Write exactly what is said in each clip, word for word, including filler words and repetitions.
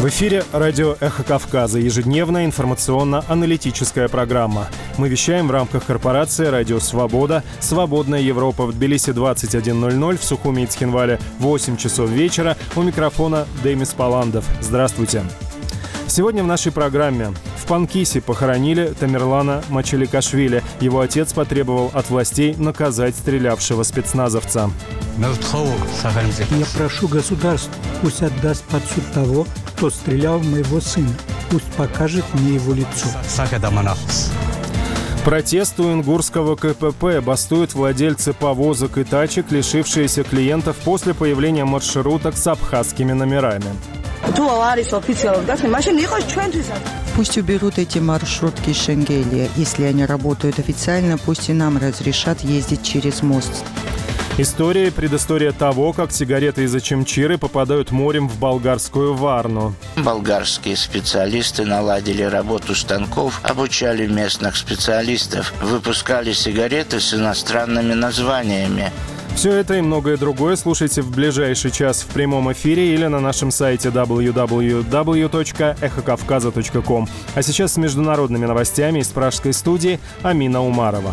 В эфире радио «Эхо Кавказа», ежедневная информационно-аналитическая программа. Мы вещаем в рамках корпорации «Радио Свобода». «Свободная Европа» в Тбилиси двадцать один ноль ноль, в Сухуми и Цхинвале восемь часов вечера. У микрофона Демис Паландов. Здравствуйте. Сегодня в нашей программе. В Панкисе похоронили Тамерлана Мачеликашвили. Его отец потребовал от властей наказать стрелявшего спецназовца. Я прошу государство, пусть отдаст под суд того, кто стрелял в моего сына. Пусть покажет мне его лицо. Протест у ингурского ка пэ пэ. Бастуют владельцы повозок и тачек, лишившиеся клиентов после появления маршруток с абхазскими номерами. Пусть уберут эти маршрутки из Шенгелия. Если они работают официально, пусть и нам разрешат ездить через мост. История и предыстория того, как сигареты из Очимчиры попадают морем в болгарскую Варну. Болгарские специалисты наладили работу станков, обучали местных специалистов, выпускали сигареты с иностранными названиями. Все это и многое другое слушайте в ближайший час в прямом эфире или на нашем сайте дабл ю дабл ю дабл ю точка эхо кавказа точка ком. А сейчас с международными новостями из пражской студии Амина Умарова.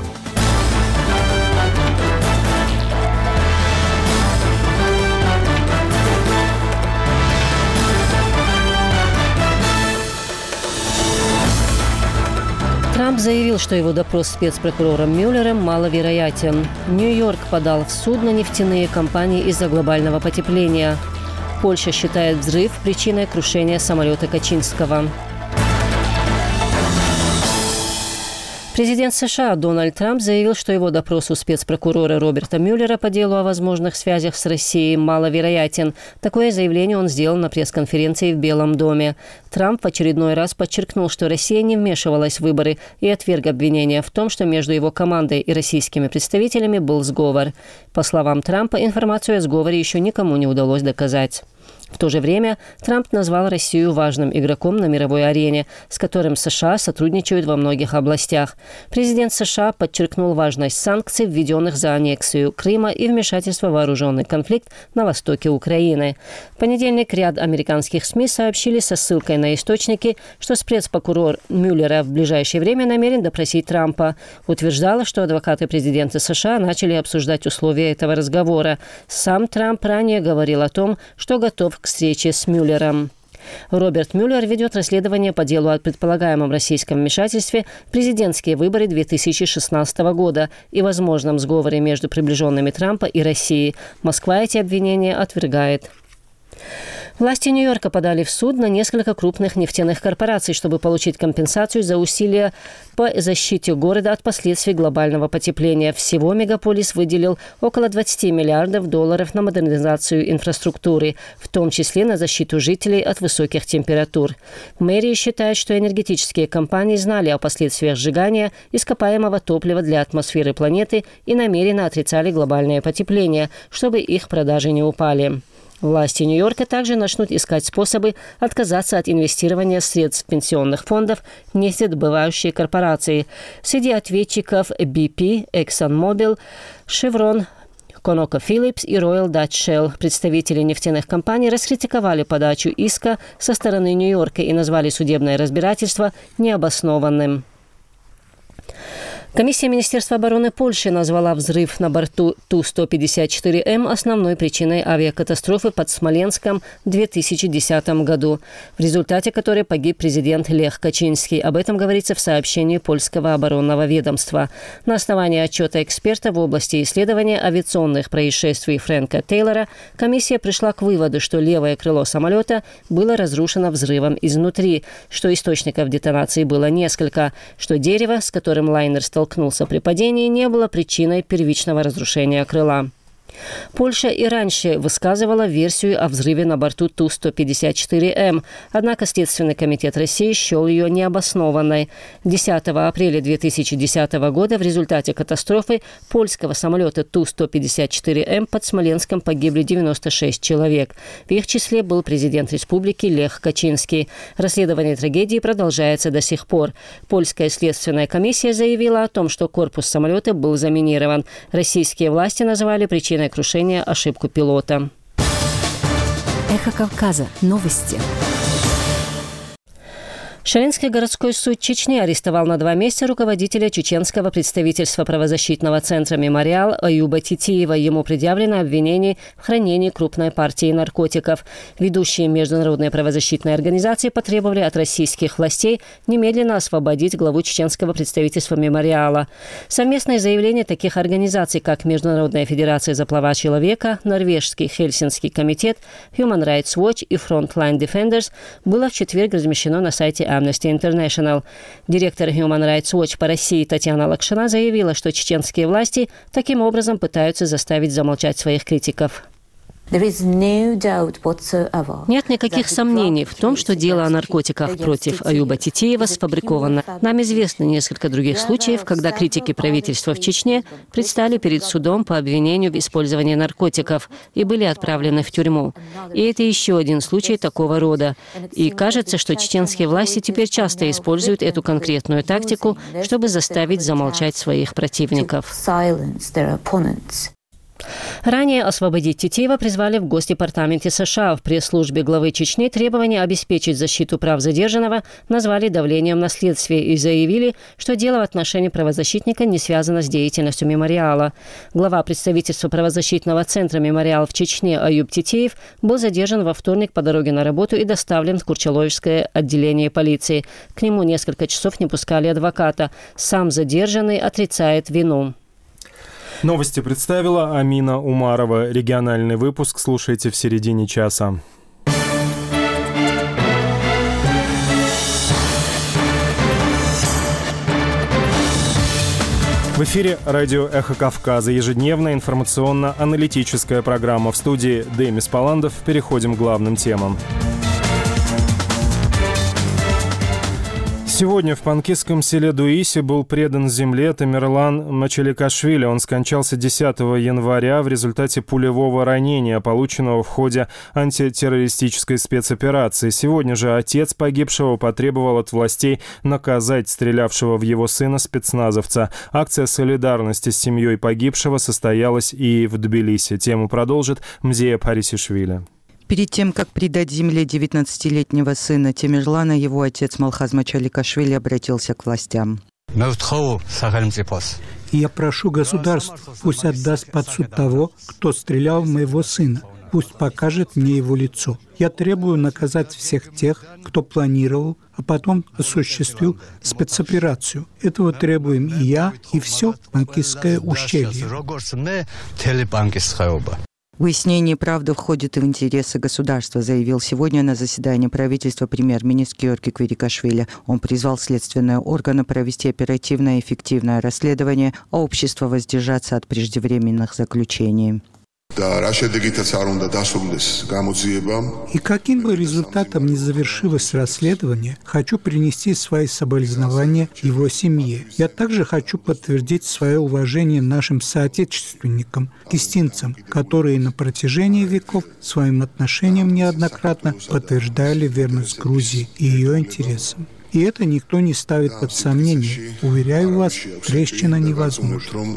Трамп заявил, что его допрос с спецпрокурором Мюллером маловероятен. Нью-Йорк подал в суд на нефтяные компании из-за глобального потепления. Польша считает взрыв причиной крушения самолета Качинского. Президент США Дональд Трамп заявил, что его допрос у спецпрокурора Роберта Мюллера по делу о возможных связях с Россией маловероятен. Такое заявление он сделал на пресс-конференции в Белом доме. Трамп в очередной раз подчеркнул, что Россия не вмешивалась в выборы и отверг обвинения в том, что между его командой и российскими представителями был сговор. По словам Трампа, информацию о сговоре еще никому не удалось доказать. В то же время Трамп назвал Россию важным игроком на мировой арене, с которым США сотрудничают во многих областях. Президент США подчеркнул важность санкций, введенных за аннексию Крыма и вмешательство в вооруженный конфликт на востоке Украины. В понедельник ряд американских СМИ сообщили со ссылкой на источники, что спецпрокурор Мюллера в ближайшее время намерен допросить Трампа. Утверждала, что адвокаты президента США начали обсуждать условия этого разговора. Сам Трамп ранее говорил о том, что готов к встрече с Мюллером. Роберт Мюллер ведет расследование по делу о предполагаемом российском вмешательстве в президентские выборы две тысячи шестнадцатого года и возможном сговоре между приближенными Трампа и Россией. Москва эти обвинения отвергает. Власти Нью-Йорка подали в суд на несколько крупных нефтяных корпораций, чтобы получить компенсацию за усилия по защите города от последствий глобального потепления. Всего мегаполис выделил около двадцать миллиардов долларов на модернизацию инфраструктуры, в том числе на защиту жителей от высоких температур. Мэрия считает, что энергетические компании знали о последствиях сжигания ископаемого топлива для атмосферы планеты и намеренно отрицали глобальное потепление, чтобы их продажи не упали. Власти Нью-Йорка также начнут искать способы отказаться от инвестирования средств пенсионных фондов в нефтедобывающие корпорации. Среди ответчиков би пи, ExxonMobil, Chevron, ConocoPhillips и Royal Dutch Shell. Представители нефтяных компаний раскритиковали подачу иска со стороны Нью-Йорка и назвали судебное разбирательство необоснованным. Комиссия Министерства обороны Польши назвала взрыв на борту Ту сто пятьдесят четыре эм основной причиной авиакатастрофы под Смоленском в две тысячи десятом году, в результате которой погиб президент Лех Качинский. Об этом говорится в сообщении польского оборонного ведомства. На основании отчета эксперта в области исследования авиационных происшествий Фрэнка Тейлора комиссия пришла к выводу, что левое крыло самолета было разрушено взрывом изнутри, что источников детонации было несколько, что дерево, с которым лайнер столкнулся, столкнулся при падении, не было причиной первичного разрушения крыла. Польша и раньше высказывала версию о взрыве на борту Ту сто пятьдесят четыре эм, однако Следственный комитет России счел ее необоснованной. десятого апреля две тысячи десятого года в результате катастрофы польского самолета Ту сто пятьдесят четыре эм под Смоленском погибли девяносто шесть человек. В их числе был президент республики Лех Качинский. Расследование трагедии продолжается до сих пор. Польская следственная комиссия заявила о том, что корпус самолета был заминирован. Российские власти назвали причиной крушения ошибку пилота. Эхо Кавказа. Новости. Шаринский городской суд Чечни арестовал на два месяца руководителя чеченского представительства правозащитного центра «Мемориал» Аюба Титиева. Ему предъявлено обвинение в хранении крупной партии наркотиков. Ведущие международные правозащитные организации потребовали от российских властей немедленно освободить главу чеченского представительства «Мемориала». Совместное заявление таких организаций, как Международная федерация за права человека, Норвежский Хельсинский комитет, Human Rights Watch и Frontline Defenders, было в четверг размещено на сайте Amnesty International. Директор Human Rights Watch по России Татьяна Лакшина заявила, что чеченские власти таким образом пытаются заставить замолчать своих критиков. Нет никаких сомнений в том, что дело о наркотиках против Аюба Титиева сфабриковано. Нам известно несколько других случаев, когда критики правительства в Чечне предстали перед судом по обвинению в использовании наркотиков и были отправлены в тюрьму. И это еще один случай такого рода. И кажется, что чеченские власти теперь часто используют эту конкретную тактику, чтобы заставить замолчать своих противников. Ранее освободить Титиева призвали в Госдепартаменте США. В пресс-службе главы Чечни требование обеспечить защиту прав задержанного назвали давлением на следствие и заявили, что дело в отношении правозащитника не связано с деятельностью «Мемориала». Глава представительства правозащитного центра «Мемориал» в Чечне Аюб Титиев был задержан во вторник по дороге на работу и доставлен в Курчаловское отделение полиции. К нему несколько часов не пускали адвоката. Сам задержанный отрицает вину. Новости представила Амина Умарова. Региональный выпуск слушайте в середине часа. В эфире радио «Эхо Кавказа». Ежедневная информационно-аналитическая программа. В студии Демис Паландов. Переходим к главным темам. Сегодня в панкистском селе Дуиси был предан земле Тамерлан Мачаликашвили. Он скончался десятого января в результате пулевого ранения, полученного в ходе антитеррористической спецоперации. Сегодня же отец погибшего потребовал от властей наказать стрелявшего в его сына спецназовца. Акция солидарности с семьей погибшего состоялась и в Тбилиси. Тему продолжит Мзея Парисишвили. Перед тем, как предать земле девятнадцатилетнего сына Темирлана, его отец Малхаз Мачаликашвили обратился к властям. Я прошу государство, пусть отдаст под суд того, кто стрелял в моего сына. Пусть покажет мне его лицо. Я требую наказать всех тех, кто планировал, а потом осуществил спецоперацию. Этого требуем и я, и все Панкистское ущелье. Выяснение правды входит и в интересы государства, заявил сегодня на заседании правительства премьер-министр Георгий Квирикашвили. Он призвал следственные органы провести оперативное и эффективное расследование, а общество воздержаться от преждевременных заключений. И каким бы результатом ни завершилось расследование, хочу принести свои соболезнования его семье. Я также хочу подтвердить свое уважение нашим соотечественникам, палестинцам, которые на протяжении веков своим отношением неоднократно подтверждали верность Грузии и ее интересам. И это никто не ставит под сомнение. Уверяю вас, трещина невозможна.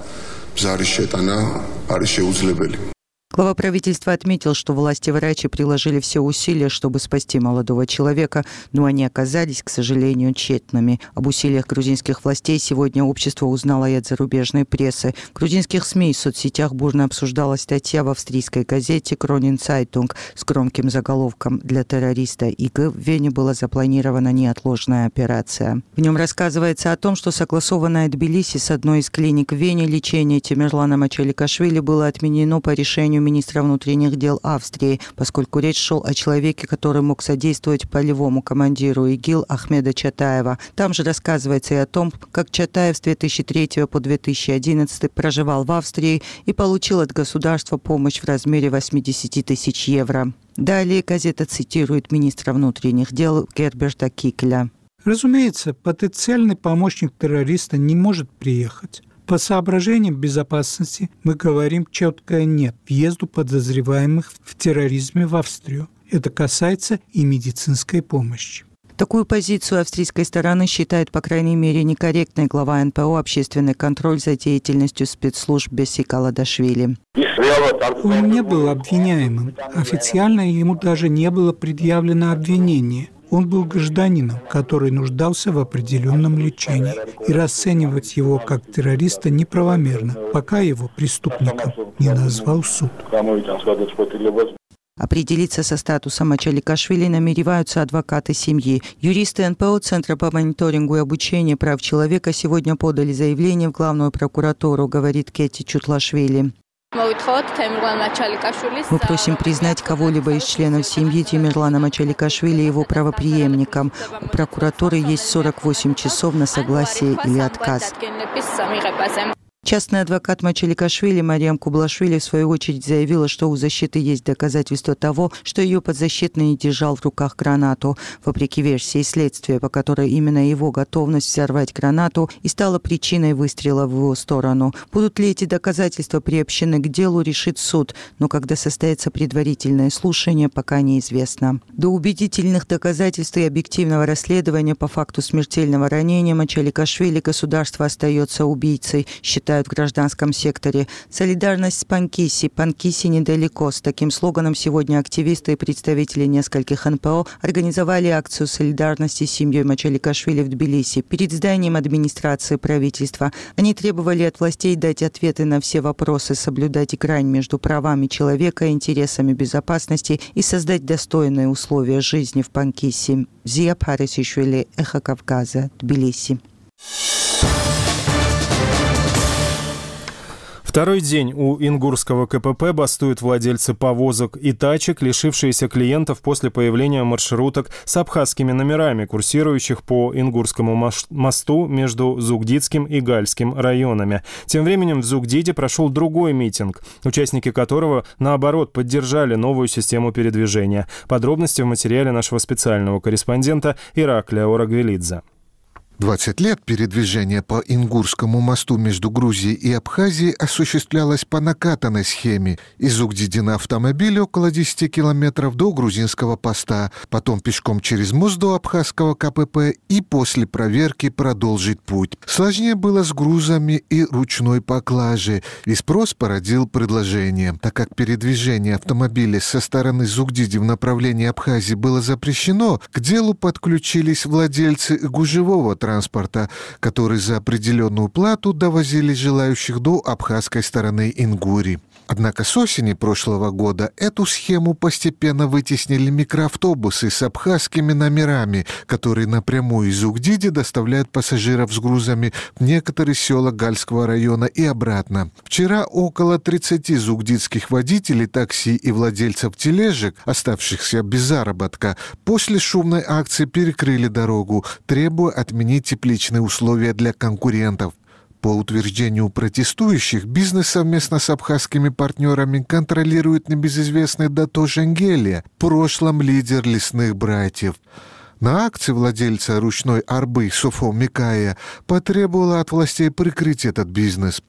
Глава правительства отметил, что власти врачи приложили все усилия, чтобы спасти молодого человека, но они оказались, к сожалению, тщетными. Об усилиях грузинских властей сегодня общество узнало и от зарубежной прессы. В грузинских СМИ и соцсетях бурно обсуждалась статья в австрийской газете «Кронин Цайтунг» с громким заголовком «Для террориста ИГ в Вене была запланирована неотложная операция». В нем рассказывается о том, что согласованное Тбилиси с одной из клиник в Вене лечение Темирлана Мачаликашвили было отменено по решению министра внутренних дел Австрии, поскольку речь шел о человеке, который мог содействовать полевому командиру ИГИЛ Ахмеда Чатаева. Там же рассказывается и о том, как Чатаев с две тысячи третьего по две тысячи одиннадцатый проживал в Австрии и получил от государства помощь в размере восемьдесят тысяч евро. Далее газета цитирует министра внутренних дел Герберта Кикля. Разумеется, потенциальный помощник террориста не может приехать. По соображениям безопасности мы говорим четкое «нет» въезду подозреваемых в терроризме в Австрию. Это касается и медицинской помощи. Такую позицию австрийской стороны считает, по крайней мере, некорректной глава эн пэ о «Общественный контроль за деятельностью спецслужб» Беси Каладашвили. Он не был обвиняемым. Официально ему даже не было предъявлено обвинение. Он был гражданином, который нуждался в определенном лечении, и расценивать его как террориста неправомерно, пока его преступником не назвал суд. Определиться со статусом Ачаликашвили намереваются адвокаты семьи. Юристы эн пэ о Центра по мониторингу и обучению прав человека сегодня подали заявление в главную прокуратуру, говорит Кэти Чутлашвили. Мы просим признать кого-либо из членов семьи Темирлана Мачаликашвили его правопреемником. У прокуратуры есть сорок восемь часов на согласие или отказ. Частный адвокат Мачаликашвили Мариам Кублашвили в свою очередь заявила, что у защиты есть доказательства того, что ее подзащитный держал в руках гранату. Вопреки версии следствия, по которой именно его готовность взорвать гранату и стала причиной выстрела в его сторону. Будут ли эти доказательства приобщены к делу, решит суд, но когда состоится предварительное слушание, пока неизвестно. До убедительных доказательств и объективного расследования по факту смертельного ранения Мачаликашвили государство остается убийцей, считает в гражданском секторе. Солидарность с Панкиси. Панкиси недалеко. С таким слоганом сегодня активисты и представители нескольких эн пэ о организовали акцию солидарности с семьей Мачаликашвили в Тбилиси перед зданием администрации правительства. Они требовали от властей дать ответы на все вопросы, соблюдать грань между правами человека и интересами безопасности и создать достойные условия жизни в Панкиси. Зия Парисишвили, Эхо Кавказа, Тбилиси. Второй день у ингурского ка пэ пэ бастуют владельцы повозок и тачек, лишившиеся клиентов после появления маршруток с абхазскими номерами, курсирующих по Ингурскому мосту между Зугдидским и Гальским районами. Тем временем в Зугдиде прошел другой митинг, участники которого, наоборот, поддержали новую систему передвижения. Подробности в материале нашего специального корреспондента Ираклия Орагвелидзе. двадцать лет передвижение по Ингурскому мосту между Грузией и Абхазией осуществлялось по накатанной схеме. Из Зугдиди на автомобиле около десяти километров до грузинского поста, потом пешком через мост до абхазского ка пэ пэ и после проверки продолжить путь. Сложнее было с грузами и ручной поклажей, и спрос породил предложение. Так как передвижение автомобиля со стороны Зугдиди в направлении Абхазии было запрещено, к делу подключились владельцы гужевого транспорта, транспорта, которые за определенную плату довозили желающих до абхазской стороны Ингурии. Однако с осени прошлого года эту схему постепенно вытеснили микроавтобусы с абхазскими номерами, которые напрямую из Зугдиди доставляют пассажиров с грузами в некоторые села Гальского района и обратно. Вчера около тридцати зугдидских водителей такси и владельцев тележек, оставшихся без заработка, после шумной акции перекрыли дорогу, требуя отменить тепличные условия для конкурентов. По утверждению протестующих, бизнес совместно с абхазскими партнерами контролирует небезызвестный Дато Женгелия, в прошлом лидер лесных братьев. На акции владельца ручной арбы Софо Микая потребовала от властей прикрыть этот бизнес.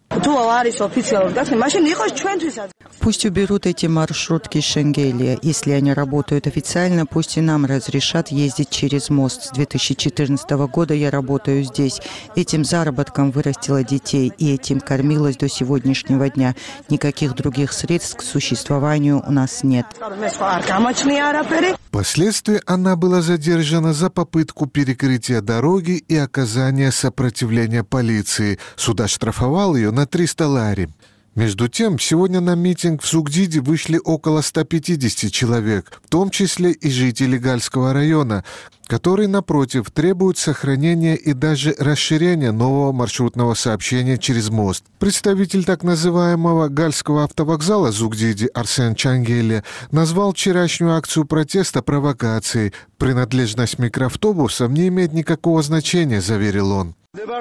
Пусть уберут эти маршрутки Шенгелия. Если они работают официально, пусть и нам разрешат ездить через мост. С две тысячи четырнадцатого года я работаю здесь. Этим заработком вырастила детей и этим кормилась до сегодняшнего дня. Никаких других средств к существованию у нас нет. Впоследствии она была задержана за попытку перекрытия дороги и оказания сопротивления полиции. Суд оштрафовал ее на триста лари. Между тем, сегодня на митинг в Зугдиде вышли около ста пятидесяти человек, в том числе и жители Гальского района, которые, напротив, требуют сохранения и даже расширения нового маршрутного сообщения через мост. Представитель так называемого Гальского автовокзала Зугдиди Арсен Чангелия назвал вчерашнюю акцию протеста провокацией. Принадлежность микроавтобусов не имеет никакого значения, заверил он.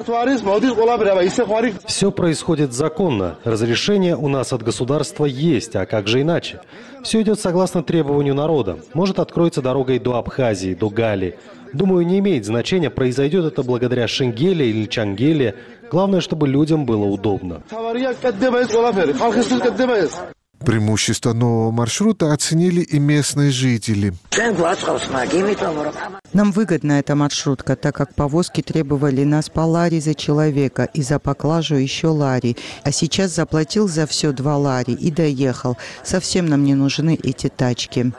Все происходит законно. Разрешение у нас от государства есть, а как же иначе? Все идет согласно требованию народа. Может, откроется дорога и до Абхазии, до Гали. Думаю, не имеет значения, произойдет это благодаря Шенгеле или Чангеле. Главное, чтобы людям было удобно. Преимущество нового маршрута оценили и местные жители. Нам выгодна эта маршрутка, так как повозки требовали нас по лари за человека и за поклажу еще лари. А сейчас заплатил за все два лари и доехал. Совсем нам не нужны эти тачки.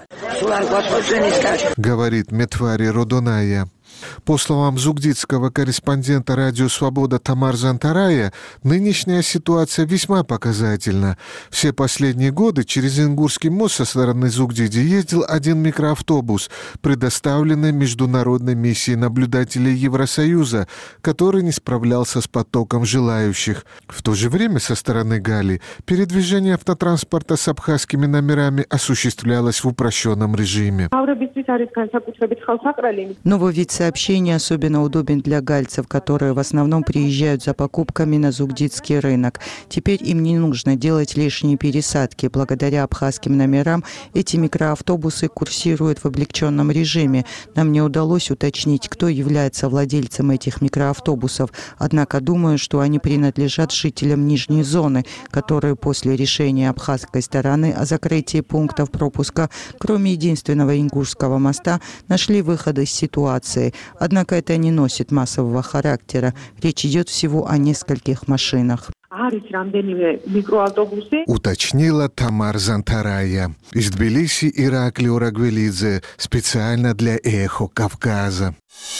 Говорит Метвари Родоная. По словам зугдитского корреспондента «Радио Свобода» Тамар Зантарая, нынешняя ситуация весьма показательна. Все последние годы через Ингурский мост со стороны Зугдиди ездил один микроавтобус, предоставленный Международной миссией наблюдателей Евросоюза, который не справлялся с потоком желающих. В то же время со стороны Гали передвижение автотранспорта с абхазскими номерами осуществлялось в упрощенном режиме. Новый вид сообщения особенно удобен для гальцев, которые в основном приезжают за покупками на зугдитский рынок. Теперь им не нужно делать лишние пересадки. Благодаря абхазским номерам эти микроавтобусы курсируют в облегченном режиме. Нам не удалось уточнить, кто является владельцем этих микроавтобусов. Однако думаю, что они принадлежат жителям Нижней зоны, которые после решения абхазской стороны о закрытии пунктов пропуска, кроме единственного Ингурского моста, нашли выход из ситуации. Однако это не носит массового характера. Речь идет всего о нескольких машинах. Уточнила Тамар Зантарая. Из Тбилиси Иракли Урагвелидзе. Специально для «Эхо Кавказа».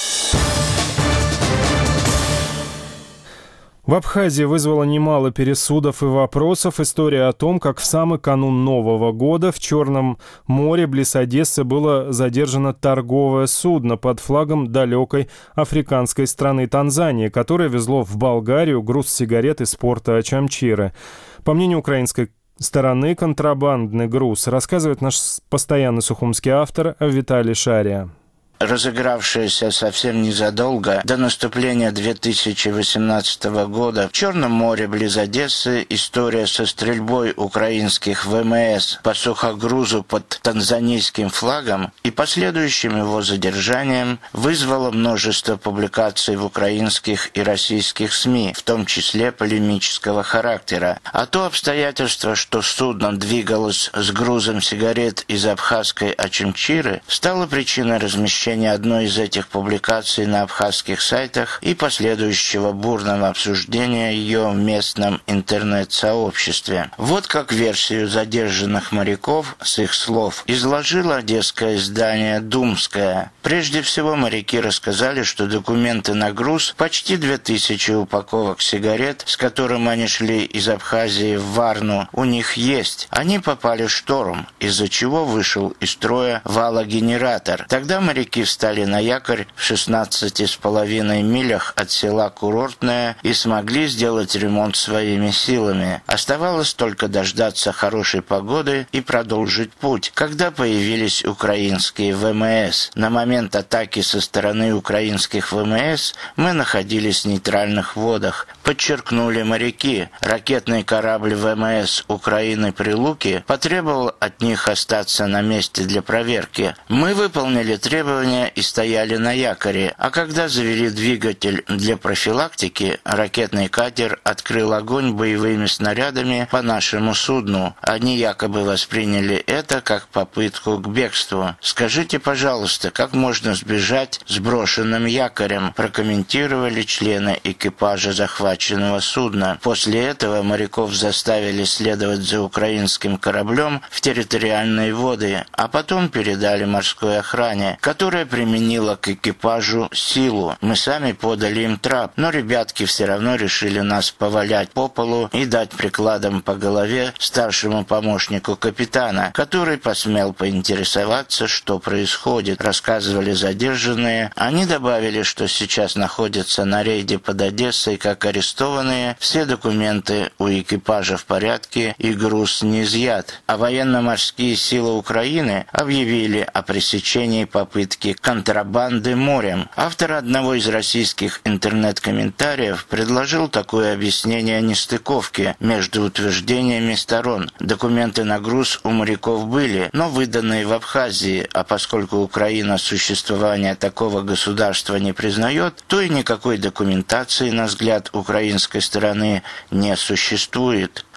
В Абхазии вызвало немало пересудов и вопросов история о том, как в самый канун Нового года в Черном море близ Одессы было задержано торговое судно под флагом далекой африканской страны Танзании, которое везло в Болгарию груз сигарет из порта Ачамчиры. По мнению украинской стороны, контрабандный груз, рассказывает наш постоянный сухумский автор Виталий Шария. Разыгравшаяся совсем незадолго до наступления две тысячи восемнадцатого года в Черном море близ Одессы история со стрельбой украинских ВМС по сухогрузу под танзанийским флагом и последующим его задержанием вызвала множество публикаций в украинских и российских СМИ, в том числе полемического характера. А то обстоятельство, что судно двигалось с грузом сигарет из абхазской Ачамчиры, стало причиной размещения одной из этих публикаций на абхазских сайтах и последующего бурного обсуждения ее в местном интернет-сообществе. Вот как версию задержанных моряков, с их слов, изложило одесское издание «Думское». Прежде всего, моряки рассказали, что документы на груз, почти две тысячи упаковок сигарет, с которым они шли из Абхазии в Варну, у них есть. Они попали в шторм, из-за чего вышел из строя валогенератор. Тогда моряки встали на якорь в шестнадцати с половиной милях от села Курортное и смогли сделать ремонт своими силами. Оставалось только дождаться хорошей погоды и продолжить путь, когда появились украинские ВМС. На момент атаки со стороны украинских ВМС мы находились в нейтральных водах. Подчеркнули моряки. Ракетный корабль ВМС Украины «Прилуки» потребовал от них остаться на месте для проверки. Мы выполнили требования и стояли на якоре, а когда завели двигатель для профилактики, ракетный катер открыл огонь боевыми снарядами по нашему судну. Они якобы восприняли это как попытку к бегству. «Скажите, пожалуйста, как можно сбежать с брошенным якорем?» прокомментировали члены экипажа захваченного судна. После этого моряков заставили следовать за украинским кораблем в территориальные воды, а потом передали морской охране, которая применила к экипажу силу. Мы сами подали им трап, но ребятки все равно решили нас повалять по полу и дать прикладом по голове старшему помощнику капитана, который посмел поинтересоваться, что происходит, рассказывали задержанные. Они добавили, что сейчас находятся на рейде под Одессой как арестованные, все документы у экипажа в порядке и груз не изъят. А военно-морские силы Украины объявили о пресечении попытки контрабанды морем. Автор одного из российских интернет-комментариев предложил такое объяснение нестыковки между утверждениями сторон. Документы на груз у моряков были, но выданные в Абхазии, а поскольку Украина существование такого государства не признает, то и никакой документации, на взгляд украинской стороны, не существует.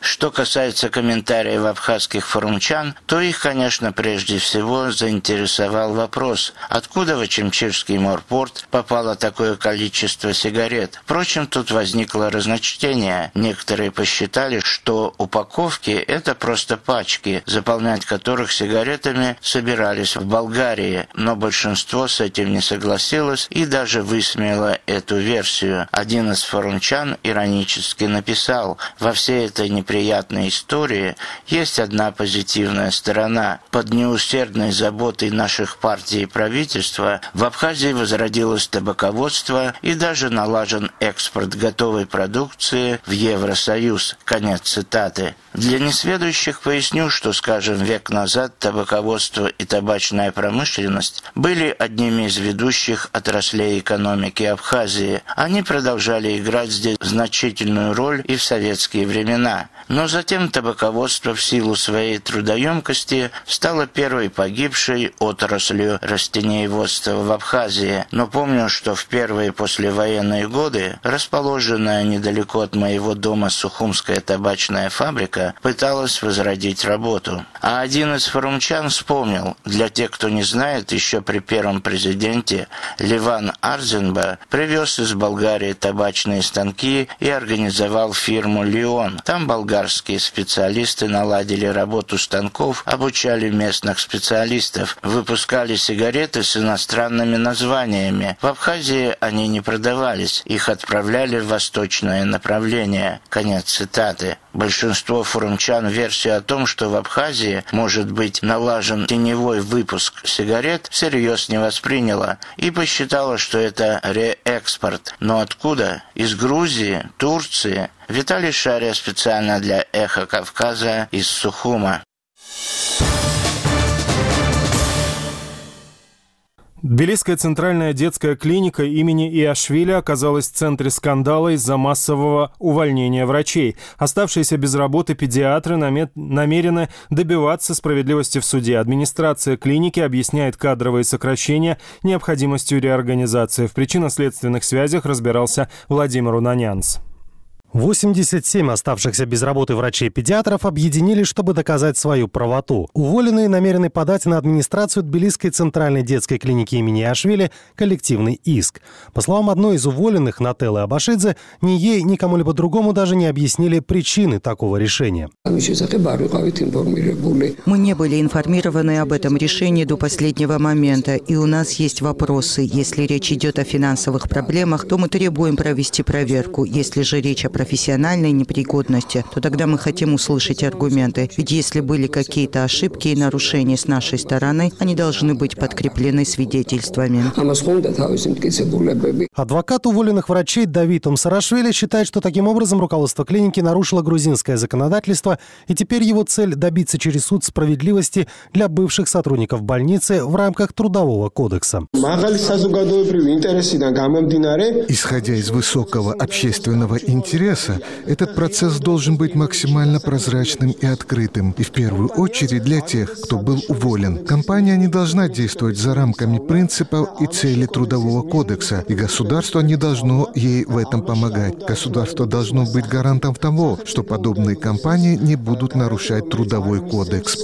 Что касается комментариев абхазских форумчан, то их, конечно, прежде всего заинтересовал вопрос, откуда в Очимчирский морпорт попало такое количество сигарет. Впрочем, тут возникло разночтение. Некоторые посчитали, что упаковки – это просто пачки, заполнять которых сигаретами собирались в Болгарии, но большинство с этим не согласилось и даже высмеяло эту версию. Один из форумчан иронически написал: «Во всей этой неприятной истории есть одна позитивная сторона. Под неусердной заботой наших партий и правительства в Абхазии возродилось табаководство и даже налажен экспорт готовой продукции в Евросоюз». Конец цитаты. Для несведущих поясню, что, скажем, век назад табаководство и табачная промышленность были одними из ведущих отраслей экономики Абхазии. Они продолжали играть здесь значительную роль и в советские времена. Но затем табаководство в силу своей трудоемкости стало первой погибшей отраслью растениеводства в Абхазии. Но помню, что в первые послевоенные годы расположенная недалеко от моего дома Сухумская табачная фабрика пыталась возродить работу. А один из форумчан вспомнил: для тех, кто не знает, еще при первом президенте Леван Арзенба привез из Болгарии табачные станки и организовал фирму «Леон». Там болгарские специалисты наладили работу станков, обучали местных специалистов, выпускали сигареты с иностранными названиями. В Абхазии они не продавались, их отправляли в восточное направление. Конец цитаты. Большинство форумчан версию о том, что в Абхазии может быть налажен теневой выпуск сигарет, всерьез не восприняло и посчитало, что это реэкспорт. Но откуда? Из Грузии, Турции. Виталий Шария специально для «Эхо Кавказа» из Сухума. Тбилисская центральная детская клиника имени Иашвили оказалась в центре скандала из-за массового увольнения врачей. Оставшиеся без работы педиатры намерены добиваться справедливости в суде. Администрация клиники объясняет кадровые сокращения необходимостью реорганизации. В причинно-следственных связях разбирался Владимир Унанянц. восемьдесят семь оставшихся без работы врачей-педиатров объединили, чтобы доказать свою правоту. Уволенные намерены подать на администрацию Тбилисской центральной детской клиники имени Иашвили коллективный иск. По словам одной из уволенных, Нателлы Абашидзе, ни ей, ни кому-либо другому даже не объяснили причины такого решения. Мы не были информированы об этом решении до последнего момента, и у нас есть вопросы. Если речь идет о финансовых проблемах, то мы требуем провести проверку. Если же речь о профессиональной непригодности, то тогда мы хотим услышать аргументы. Ведь если были какие-то ошибки и нарушения с нашей стороны, они должны быть подкреплены свидетельствами. Адвокат уволенных врачей Давид Умсарашвили считает, что таким образом руководство клиники нарушило грузинское законодательство, и теперь его цель – добиться через суд справедливости для бывших сотрудников больницы в рамках Трудового кодекса. Исходя из высокого общественного интереса, этот процесс должен быть максимально прозрачным и открытым, и в первую очередь для тех, кто был уволен. Компания не должна действовать за рамками принципов и целей Трудового кодекса, и государство не должно ей в этом помогать. Государство должно быть гарантом того, что подобные компании не будут нарушать Трудовой кодекс.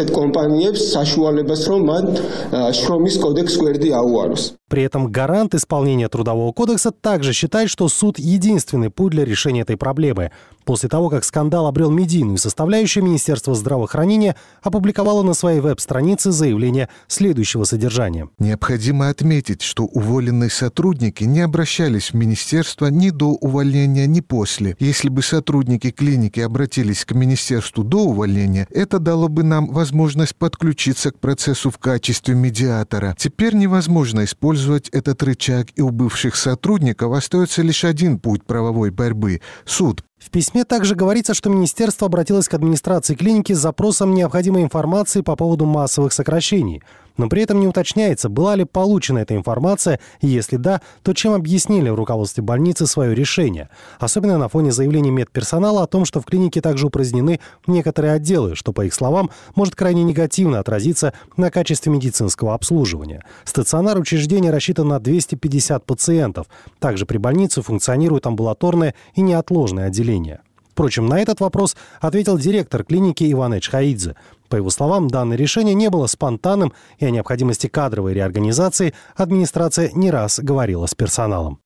При этом гарант исполнения Трудового кодекса также считает, что суд – единственный путь для решения этой проблемы. После того, как скандал обрел медийную составляющую, Министерство здравоохранения опубликовало на своей веб-странице заявление следующего содержания. Необходимо отметить, что уволенные сотрудники не обращались в министерство ни до увольнения, ни после. Если бы сотрудники клиники обратились к министерству до увольнения, это дало бы нам возможность подключиться к процессу в качестве медиатора. Теперь невозможно использовать этот рычаг, и у бывших сотрудников остается лишь один путь правовой борьбы – суд. В письме также говорится, что министерство обратилось к администрации клиники с запросом необходимой информации по поводу массовых сокращений. Но при этом не уточняется, была ли получена эта информация, и если да, то чем объяснили в руководстве больницы свое решение. Особенно на фоне заявлений медперсонала о том, что в клинике также упразднены некоторые отделы, что, по их словам, может крайне негативно отразиться на качестве медицинского обслуживания. Стационар учреждения рассчитан на двести пятьдесят пациентов. Также при больнице функционируют амбулаторное и неотложное отделение. Впрочем, на этот вопрос ответил директор клиники Иван Чхаидзе. По его словам, данное решение не было спонтанным, и о необходимости кадровой реорганизации администрация не раз говорила с персоналом.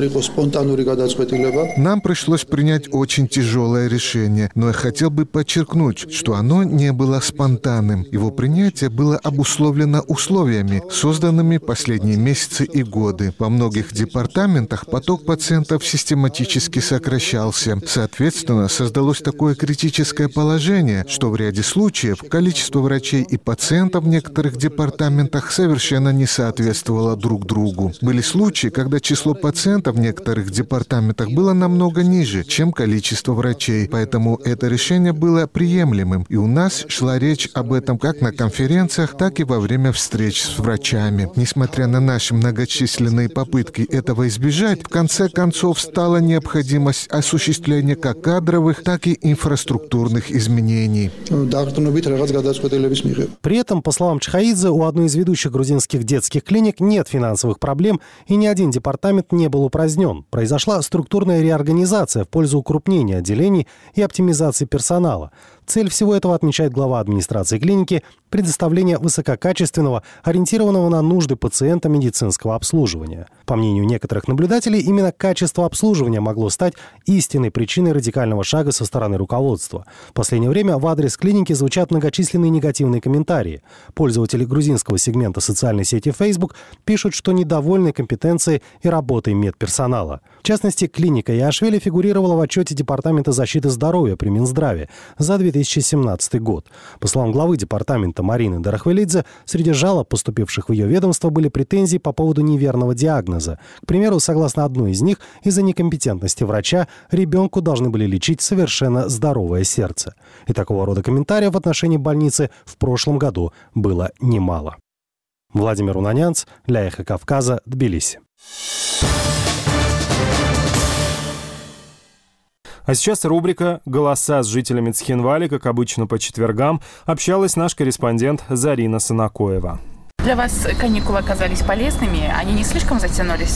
Нам пришлось принять очень тяжелое решение, но я хотел бы подчеркнуть, что оно не было спонтанным. Его принятие было обусловлено условиями, созданными последние месяцы и годы. Во многих департаментах поток пациентов систематически сокращался. Соответственно, создалось такое критическое положение, что в ряде случаев количество врачей и пациентов в некоторых департаментах совершенно не соответствовало друг другу. Были случаи, когда число пациентов в некоторых департаментах было намного ниже, чем количество врачей. Поэтому это решение было приемлемым. И у нас шла речь об этом как на конференциях, так и во время встреч с врачами. Несмотря на наши многочисленные попытки этого избежать, в конце концов стала необходимость осуществления как кадровых, так и инфраструктурных изменений. При этом, по словам Чхаидзе, у одной из ведущих грузинских детских клиник нет финансовых проблем, и ни один департамент не был упразднен. Произошла структурная реорганизация в пользу укрупнения отделений и оптимизации персонала. Цель всего этого, отмечает глава администрации клиники, предоставление высококачественного, ориентированного на нужды пациента медицинского обслуживания. По мнению некоторых наблюдателей, именно качество обслуживания могло стать истинной причиной радикального шага со стороны руководства. В последнее время в адрес клиники звучат многочисленные негативные комментарии. Пользователи грузинского сегмента социальной сети Facebook пишут, что недовольны компетенцией и работой медперсонала. В частности, клиника Иашвили фигурировала в отчете Департамента защиты здоровья при Минздраве за две тысячи семнадцатый год. По словам главы департамента Марины Дарахвелидзе, среди жалоб, поступивших в ее ведомство, были претензии по поводу неверного диагноза. К примеру, согласно одной из них, из-за некомпетентности врача ребенку должны были лечить совершенно здоровое сердце. И такого рода комментариев в отношении больницы в прошлом году было немало. Владимир Унанянц, для Эхо Кавказа, Тбилиси. А сейчас рубрика «Голоса с жителями Цхинвали». Как обычно, по четвергам общалась наш корреспондент Зарина Санакоева. Для вас каникулы оказались полезными? Они не слишком затянулись?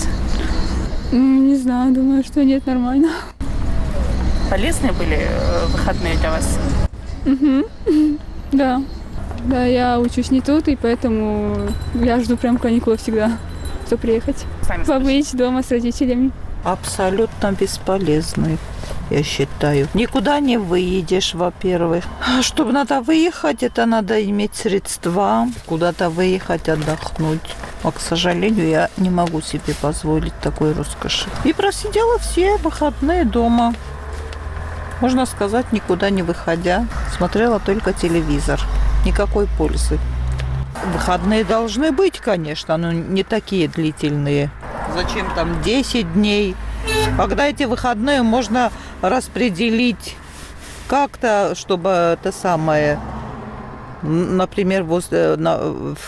Не знаю, думаю, что нет, нормально. Полезные были выходные для вас? Угу. Да. Да, я учусь не тут, и поэтому я жду прям каникулы всегда, чтобы приехать. Сами побыть дома с родителями. Абсолютно бесполезный, я считаю. Никуда не выедешь, во-первых. Чтобы надо выехать, это надо иметь средства, куда-то выехать, отдохнуть. А, к сожалению, я не могу себе позволить такой роскоши. И просидела все выходные дома. Можно сказать, никуда не выходя. Смотрела только телевизор. Никакой пользы. Выходные должны быть, конечно, но не такие длительные. Зачем там десять дней? Когда эти выходные можно распределить как-то, чтобы это самое, например, возле, на,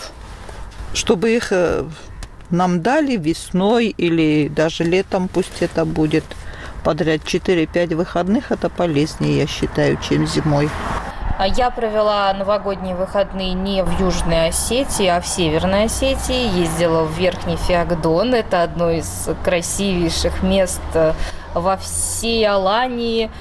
чтобы их нам дали весной или даже летом, пусть это будет подряд четыре-пять выходных, это полезнее, я считаю, чем зимой. Я провела новогодние выходные не в Южной Осетии, а в Северной Осетии. Ездила в Верхний Феогдон. Это одно из красивейших мест во всей Алании,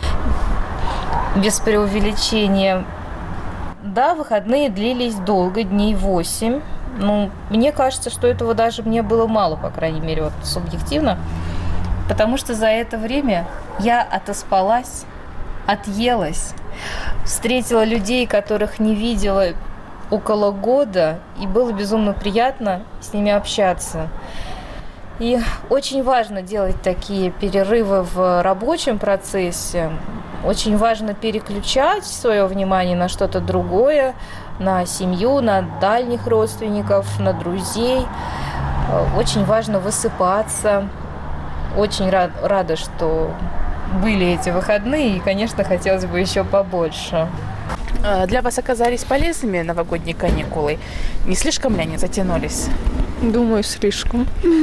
без преувеличения. Да, выходные длились долго, дней восемь. Ну, мне кажется, что этого даже мне было мало, по крайней мере, вот субъективно. Потому что за это время я отоспалась, отъелась, встретила людей, которых не видела около года, и было безумно приятно с ними общаться. И очень важно делать такие перерывы в рабочем процессе. Очень важно переключать свое внимание на что-то другое, на семью, на дальних родственников, на друзей. Очень важно высыпаться. Очень рад, рада, что были эти выходные, и, конечно, хотелось бы еще побольше. Для вас оказались полезными новогодние каникулы? Не слишком ли они затянулись? Думаю, слишком.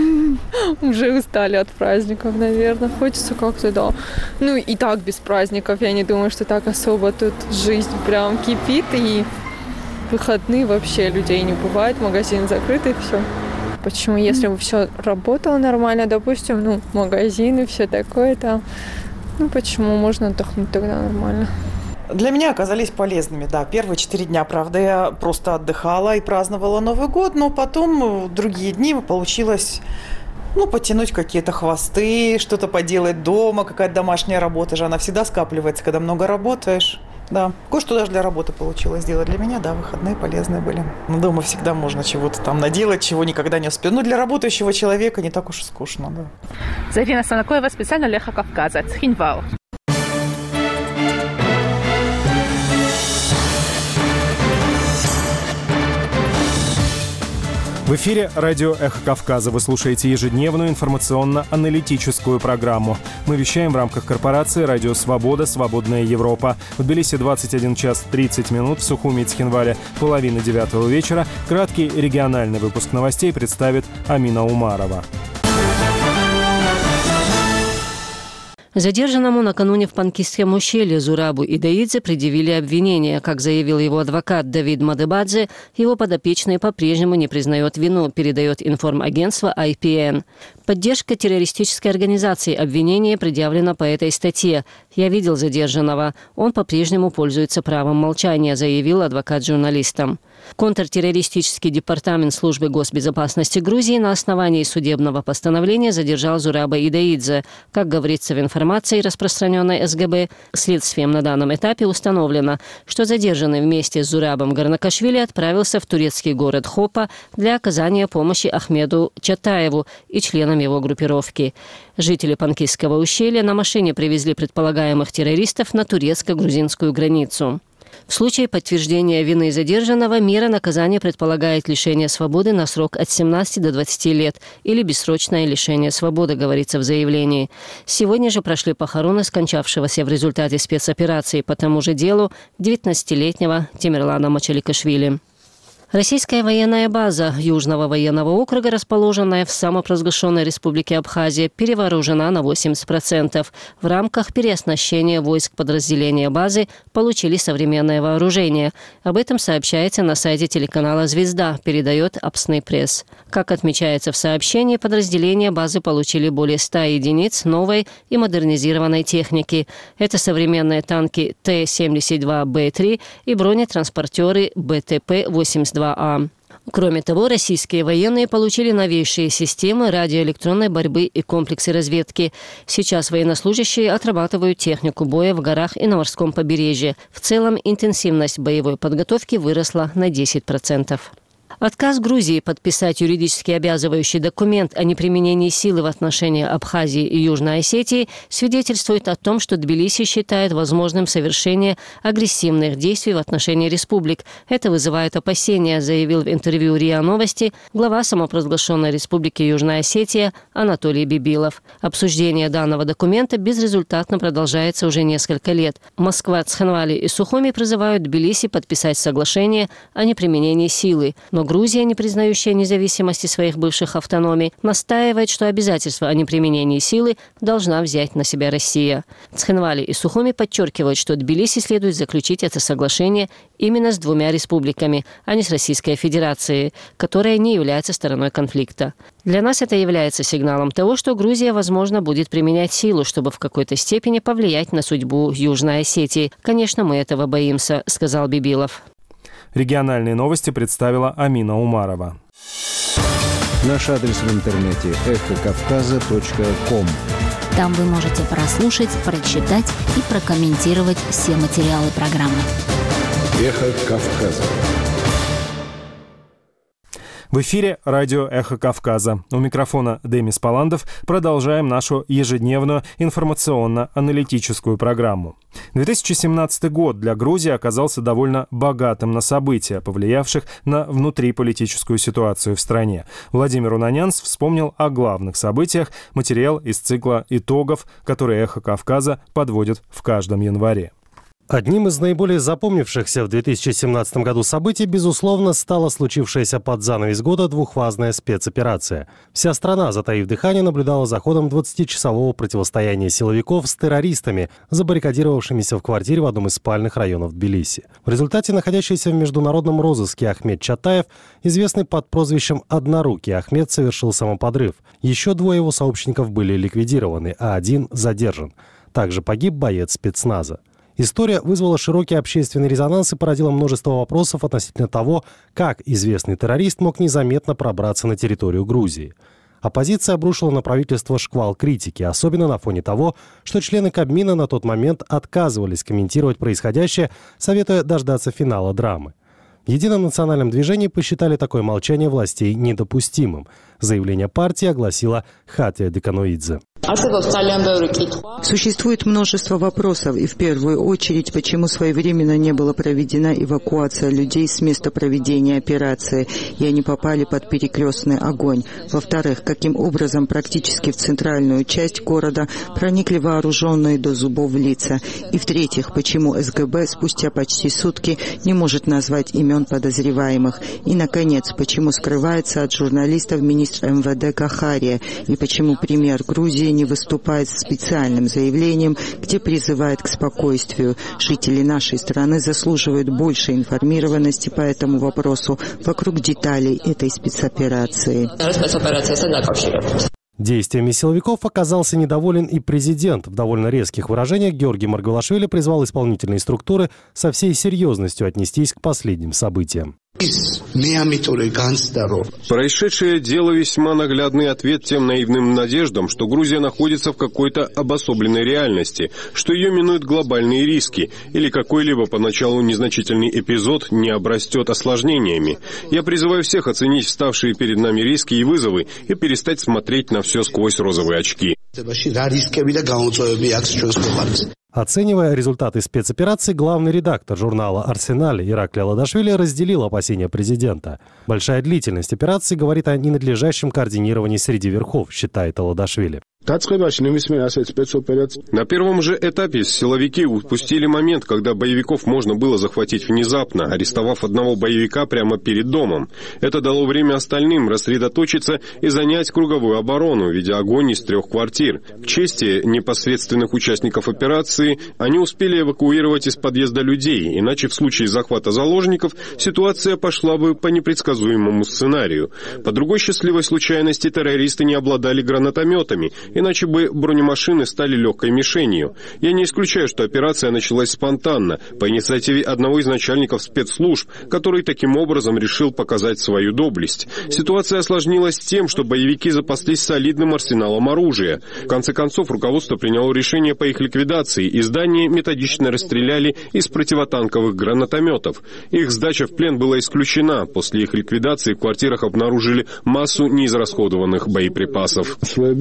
Уже устали от праздников, наверное. Хочется как-то, да. Ну, и так без праздников. Я не думаю, что так особо тут жизнь прям кипит. И выходные вообще людей не бывает. Магазин закрыт, и все. Почему? Если бы все работало нормально, допустим, ну, магазины, все такое, там, Ну почему? Можно отдохнуть тогда нормально. Для меня оказались полезными, да. Первые четыре дня, правда, я просто отдыхала и праздновала Новый год, но потом другие дни получилось, ну, потянуть какие-то хвосты, что-то поделать дома, какая-то домашняя работа же, она всегда скапливается, когда много работаешь. Да, кое-что даже для работы получилось сделать. Для меня, да, выходные полезные были. Дома всегда можно чего-то там наделать, чего никогда не успею. Ну, для работающего человека не так уж и скучно, да. Зарина Санакоева, специально для Эхо Кавказа, Цхинвал. В эфире радио «Эхо Кавказа». Вы слушаете ежедневную информационно-аналитическую программу. Мы вещаем в рамках корпорации «Радио Свобода. Свободная Европа». В Тбилиси двадцать один час тридцать минут, в Сухуми и Цхинвале половина девятого вечера. Краткий региональный выпуск новостей представит Амина Умарова. Задержанному накануне в Панкистском ущелье Зурабу Идаидзе предъявили обвинение. Как заявил его адвокат Давид Мадебадзе, его подопечный по-прежнему не признает вину, передает информагентство ай пи эн. Поддержка террористической организации. Обвинение предъявлено по этой статье. «Я видел задержанного. Он по-прежнему пользуется правом молчания», заявил адвокат журналистам. Контртеррористический департамент службы госбезопасности Грузии на основании судебного постановления задержал Зураба Идаидзе. Как говорится в информации, распространенной эс гэ бэ, следствием на данном этапе установлено, что задержанный вместе с Зурабом Гарнакашвили отправился в турецкий город Хопа для оказания помощи Ахмеду Чатаеву и членам его группировки. Жители Панкистского ущелья на машине привезли предполагаемых террористов на турецко-грузинскую границу. В случае подтверждения вины задержанного мера наказания предполагает лишение свободы на срок от семнадцати до двадцати лет или бессрочное лишение свободы, говорится в заявлении. Сегодня же прошли похороны скончавшегося в результате спецоперации по тому же делу девятнадцатилетнего Темирлана Мачаликашвили. Российская военная база Южного военного округа, расположенная в самопровозглашенной республике Абхазия, перевооружена на восемьдесят процентов. В рамках переоснащения войск подразделения базы получили современное вооружение. Об этом сообщается на сайте телеканала «Звезда», передает Апсный пресс. Как отмечается в сообщении, подразделения базы получили более ста единиц новой и модернизированной техники. Это современные танки Т семьдесят два Б три и бронетранспортеры Бэ Тэ Пэ восемьдесят два А. Кроме того, российские военные получили новейшие системы радиоэлектронной борьбы и комплексы разведки. Сейчас военнослужащие отрабатывают технику боя в горах и на морском побережье. В целом интенсивность боевой подготовки выросла на десять процентов. Отказ Грузии подписать юридически обязывающий документ о неприменении силы в отношении Абхазии и Южной Осетии свидетельствует о том, что Тбилиси считает возможным совершение агрессивных действий в отношении республик. Это вызывает опасения, заявил в интервью РИА Новости глава самопровозглашенной республики Южная Осетия Анатолий Бибилов. Обсуждение данного документа безрезультатно продолжается уже несколько лет. Москва, Цхинвали и Сухуми призывают Тбилиси подписать соглашение о неприменении силы. Но Грузия, не признающая независимости своих бывших автономий, настаивает, что обязательства о неприменении силы должна взять на себя Россия. Цхинвали и Сухуми подчеркивают, что Тбилиси следует заключить это соглашение именно с двумя республиками, а не с Российской Федерацией, которая не является стороной конфликта. Для нас это является сигналом того, что Грузия, возможно, будет применять силу, чтобы в какой-то степени повлиять на судьбу Южной Осетии. Конечно, мы этого боимся, сказал Бибилов. Региональные новости представила Амина Умарова. Наш адрес в интернете эхо кавказа точка ком. Там вы можете прослушать, прочитать и прокомментировать все материалы программы. Эхо Кавказа. В эфире радио «Эхо Кавказа». У микрофона Демис Паландов. Продолжаем нашу ежедневную информационно-аналитическую программу. две тысячи семнадцатый год для Грузии оказался довольно богатым на события, повлиявших на внутриполитическую ситуацию в стране. Владимир Унанянц вспомнил о главных событиях, материал из цикла итогов, который «Эхо Кавказа» подводит в каждом январе. Одним из наиболее запомнившихся в две тысячи семнадцатом году событий, безусловно, стала случившаяся под занавес года двухфазная спецоперация. Вся страна, затаив дыхание, наблюдала за ходом двадцатичасового противостояния силовиков с террористами, забаррикадировавшимися в квартире в одном из спальных районов Тбилиси. В результате находящийся в международном розыске Ахмед Чатаев, известный под прозвищем «Однорукий Ахмед», совершил самоподрыв. Еще двое его сообщников были ликвидированы, а один задержан. Также погиб боец спецназа. История вызвала широкий общественный резонанс и породила множество вопросов относительно того, как известный террорист мог незаметно пробраться на территорию Грузии. Оппозиция обрушила на правительство шквал критики, особенно на фоне того, что члены Кабмина на тот момент отказывались комментировать происходящее, советуя дождаться финала драмы. В Едином национальном движении посчитали такое молчание властей недопустимым. Заявление партии огласила Хатия Деканоидзе. Существует множество вопросов, и в первую очередь, почему своевременно не была проведена эвакуация людей с места проведения операции, и они попали под перекрестный огонь. Во-вторых, каким образом практически в центральную часть города проникли вооруженные до зубов лица. И в-третьих, почему эс гэ бэ спустя почти сутки не может назвать имен подозреваемых. И, наконец, почему скрывается от журналистов министр эм вэ дэ Кахария, и почему премьер Грузии не выступает с специальным заявлением, где призывает к спокойствию. Жители нашей страны заслуживают большей информированности по этому вопросу вокруг деталей этой спецоперации. Действиями силовиков оказался недоволен и президент. В довольно резких выражениях Георгий Маргвелашвили призвал исполнительные структуры со всей серьезностью отнестись к последним событиям. Происшедшее дело весьма наглядный ответ тем наивным надеждам, что Грузия находится в какой-то обособленной реальности, что ее минуют глобальные риски, или какой-либо поначалу незначительный эпизод не обрастет осложнениями. Я призываю всех оценить вставшие перед нами риски и вызовы и перестать смотреть на все сквозь розовые очки. Оценивая результаты спецоперации, главный редактор журнала «Арсеналь» Ираклий Аладашвили разделил опасения президента. Большая длительность операции говорит о ненадлежащем координировании среди верхов, считает Аладашвили. На первом же этапе силовики упустили момент, когда боевиков можно было захватить внезапно, арестовав одного боевика прямо перед домом. Это дало время остальным рассредоточиться и занять круговую оборону, ведя огонь из трех квартир. К чести непосредственных участников операции, они успели эвакуировать из подъезда людей, иначе в случае захвата заложников ситуация пошла бы по непредсказуемому сценарию. По другой счастливой случайности террористы не обладали гранатометами, иначе бы бронемашины стали легкой мишенью. Я не исключаю, что операция началась спонтанно, по инициативе одного из начальников спецслужб, который таким образом решил показать свою доблесть. Ситуация осложнилась тем, что боевики запаслись солидным арсеналом оружия. В конце концов, руководство приняло решение по их ликвидации, и здание методично расстреляли из противотанковых гранатометов. Их сдача в плен была исключена. После их ликвидации в квартирах обнаружили массу неизрасходованных боеприпасов.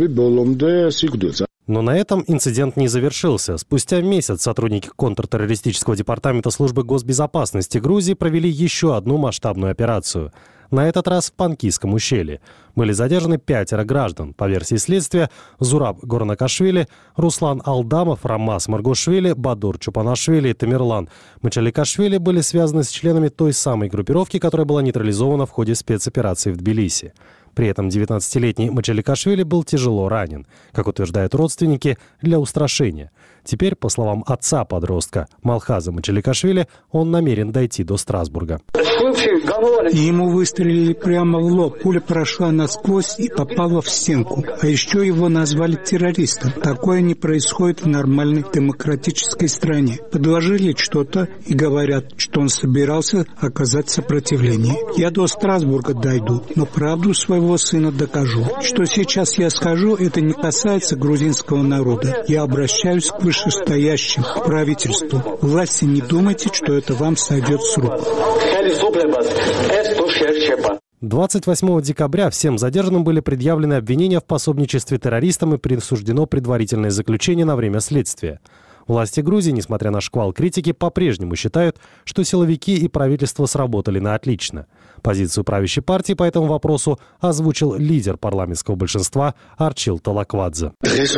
Но на этом инцидент не завершился. Спустя месяц сотрудники контртеррористического департамента службы госбезопасности Грузии провели еще одну масштабную операцию. На этот раз в Панкийском ущелье. Были задержаны пятеро граждан. По версии следствия, Зураб Горнакашвили, Руслан Алдамов, Рамаз Маргошвили, Бадур Чупанашвили и Тамерлан Мачаликашвили были связаны с членами той самой группировки, которая была нейтрализована в ходе спецоперации в Тбилиси. При этом девятнадцатилетний Мачаликашвили был тяжело ранен, как утверждают родственники, для устрашения. Теперь, по словам отца подростка Малхаза Мачаликашвили, он намерен дойти до Страсбурга. Ему выстрелили прямо в лоб. Пуля прошла насквозь и попала в стенку. А еще его назвали террористом. Такое не происходит в нормальной демократической стране. Подложили что-то и говорят, что он собирался оказать сопротивление. Я до Страсбурга дойду, но правду своего сына докажу. Что сейчас я скажу, это не касается грузинского народа. Я обращаюсь к вышестоящим, к правительству. Власти, не думайте, что это вам сойдет с рук. двадцать восьмого декабря всем задержанным были предъявлены обвинения в пособничестве террористам и присуждено предварительное заключение на время следствия. Власти Грузии, несмотря на шквал критики, по-прежнему считают, что силовики и правительство сработали на отлично. Позицию правящей партии по этому вопросу озвучил лидер парламентского большинства Арчил Талаквадзе.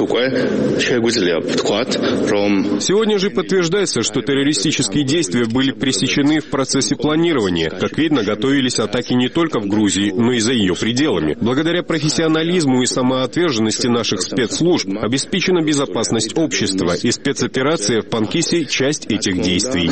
Сегодня же подтверждается, что террористические действия были пресечены в процессе планирования. Как видно, готовились атаки не только в Грузии, но и за ее пределами. Благодаря профессионализму и самоотверженности наших спецслужб обеспечена безопасность общества, и спецоперация Операция в Панкисе – часть этих действий.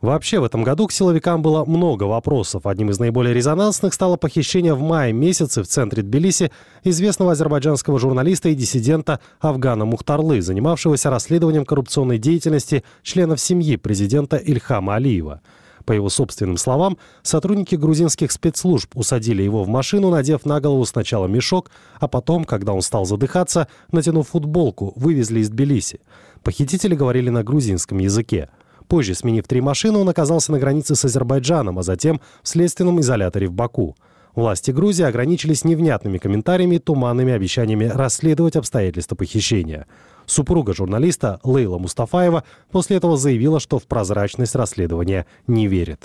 Вообще, в этом году к силовикам было много вопросов. Одним из наиболее резонансных стало похищение в мае месяце в центре Тбилиси известного азербайджанского журналиста и диссидента Афгана Мухтарлы, занимавшегося расследованием коррупционной деятельности членов семьи президента Ильхама Алиева. По его собственным словам, сотрудники грузинских спецслужб усадили его в машину, надев на голову сначала мешок, а потом, когда он стал задыхаться, натянув футболку, вывезли из Тбилиси. Похитители говорили на грузинском языке. Позже, сменив три машины, он оказался на границе с Азербайджаном, а затем в следственном изоляторе в Баку. Власти Грузии ограничились невнятными комментариями и туманными обещаниями расследовать обстоятельства похищения. Супруга журналиста Лейла Мустафаева после этого заявила, что в прозрачность расследования не верит.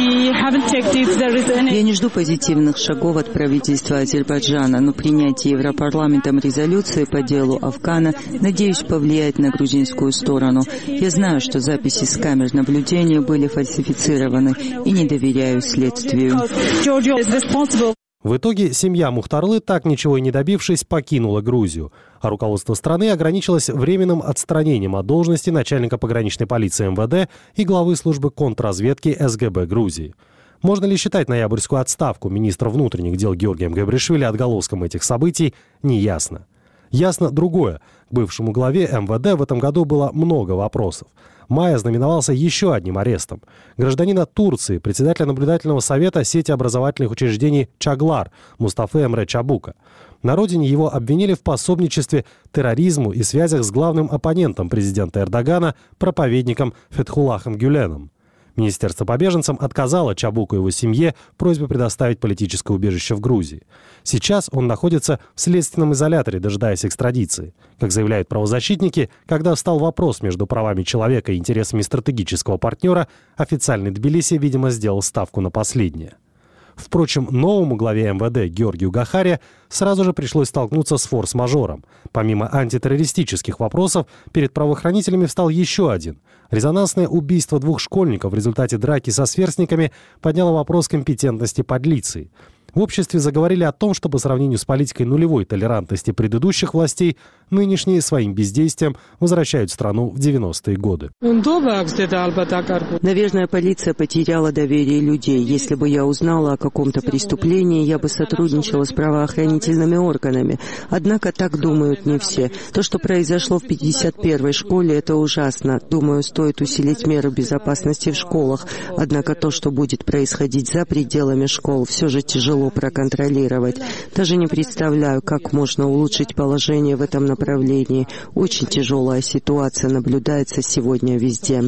Я не жду позитивных шагов от правительства Азербайджана, но принятие Европарламентом резолюции по делу Афгана, надеюсь, повлияет на грузинскую сторону. Я знаю, что записи с камер наблюдения были фальсифицированы и не доверяю следствию. В итоге семья Мухтарлы, так ничего и не добившись, покинула Грузию, а руководство страны ограничилось временным отстранением от должности начальника пограничной полиции эм вэ дэ и главы службы контрразведки эс гэ бэ Грузии. Можно ли считать ноябрьскую отставку министра внутренних дел Георгием Габришвили отголоском этих событий, неясно. Ясно другое. К бывшему главе эм вэ дэ в этом году было много вопросов. Май ознаменовался еще одним арестом. Гражданина Турции, председателя наблюдательного совета сети образовательных учреждений Чаглар Мустафы Эмре Чабука. На родине его обвинили в пособничестве терроризму и связях с главным оппонентом президента Эрдогана, проповедником Фетхуллахом Гюленом. Министерство по беженцам отказало Чабуку и его семье в просьбе предоставить политическое убежище в Грузии. Сейчас он находится в следственном изоляторе, дожидаясь экстрадиции. Как заявляют правозащитники, когда встал вопрос между правами человека и интересами стратегического партнера, официальный Тбилиси, видимо, сделал ставку на последнее. Впрочем, новому главе эм вэ дэ Георгию Гахаре сразу же пришлось столкнуться с форс-мажором. Помимо антитеррористических вопросов, перед правоохранителями встал еще один. Резонансное убийство двух школьников в результате драки со сверстниками подняло вопрос компетентности полиции. В обществе заговорили о том, что по сравнению с политикой нулевой толерантности предыдущих властей, нынешние своим бездействием возвращают страну в девяностые годы. Наверное, полиция потеряла доверие людей. Если бы я узнала о каком-то преступлении, я бы сотрудничала с правоохранительными органами. Однако так думают не все. То, что произошло в пятьдесят первой школе, это ужасно. Думаю, стоит усилить меры безопасности в школах. Однако то, что будет происходить за пределами школ, все же тяжело проконтролировать. Даже не представляю, как можно улучшить положение в этом направлении. Очень тяжелая ситуация наблюдается сегодня везде.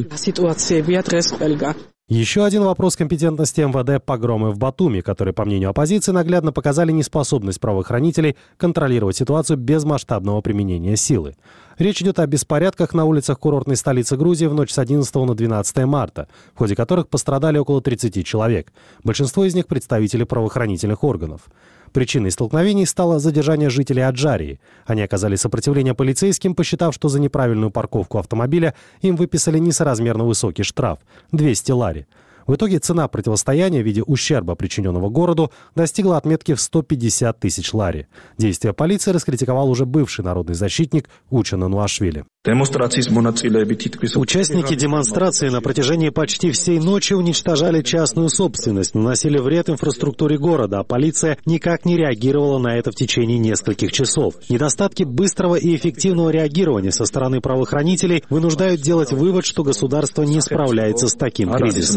Еще один вопрос компетентности эм вэ дэ – погромы в Батуми, которые, по мнению оппозиции, наглядно показали неспособность правоохранителей контролировать ситуацию без масштабного применения силы. Речь идет о беспорядках на улицах курортной столицы Грузии в ночь с одиннадцатого на двенадцатое марта, в ходе которых пострадали около тридцати человек. Большинство из них – представители правоохранительных органов. Причиной столкновений стало задержание жителей Аджарии. Они оказали сопротивление полицейским, посчитав, что за неправильную парковку автомобиля им выписали несоразмерно высокий штраф – двести лари. В итоге цена противостояния в виде ущерба, причиненного городу, достигла отметки в сто пятьдесят тысяч лари. Действия полиции раскритиковал уже бывший народный защитник Учена Нуашвили. Участники демонстрации на протяжении почти всей ночи уничтожали частную собственность, наносили вред инфраструктуре города, а полиция никак не реагировала на это в течение нескольких часов. Недостатки быстрого и эффективного реагирования со стороны правоохранителей вынуждают делать вывод, что государство не справляется с таким кризисом.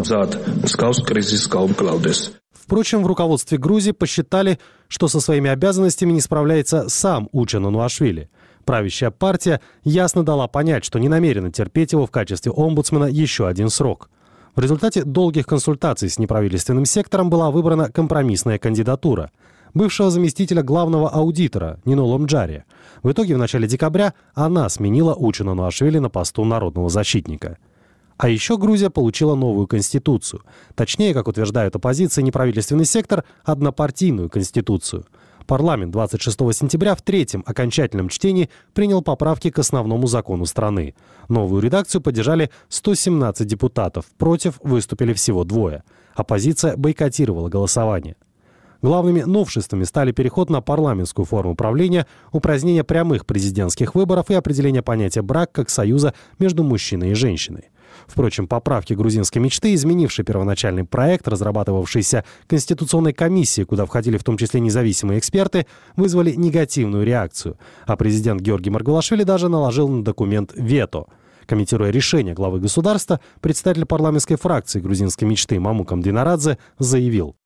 Впрочем, в руководстве Грузии посчитали, что со своими обязанностями не справляется сам Учен Нуашвили. Правящая партия ясно дала понять, что не намерена терпеть его в качестве омбудсмена еще один срок. В результате долгих консультаций с неправительственным сектором была выбрана компромиссная кандидатура бывшего заместителя главного аудитора Ниноло Мджария. В итоге в начале декабря она сменила Учена Нуашвили на посту народного защитника. А еще Грузия получила новую конституцию. Точнее, как утверждают оппозиция и неправительственный сектор, однопартийную конституцию. Парламент двадцать шестого сентября в третьем окончательном чтении принял поправки к основному закону страны. Новую редакцию поддержали сто семнадцать депутатов, против выступили всего двое. Оппозиция бойкотировала голосование. Главными новшествами стали переход на парламентскую форму правления, упразднение прямых президентских выборов и определение понятия «брак» как союза между мужчиной и женщиной. Впрочем, поправки грузинской мечты, изменившие первоначальный проект, разрабатывавшийся Конституционной комиссией, куда входили в том числе независимые эксперты, вызвали негативную реакцию. А президент Георгий Маргулашвили даже наложил на документ вето. Комментируя решение главы государства, представитель парламентской фракции грузинской мечты Мамукам Динарадзе заявил: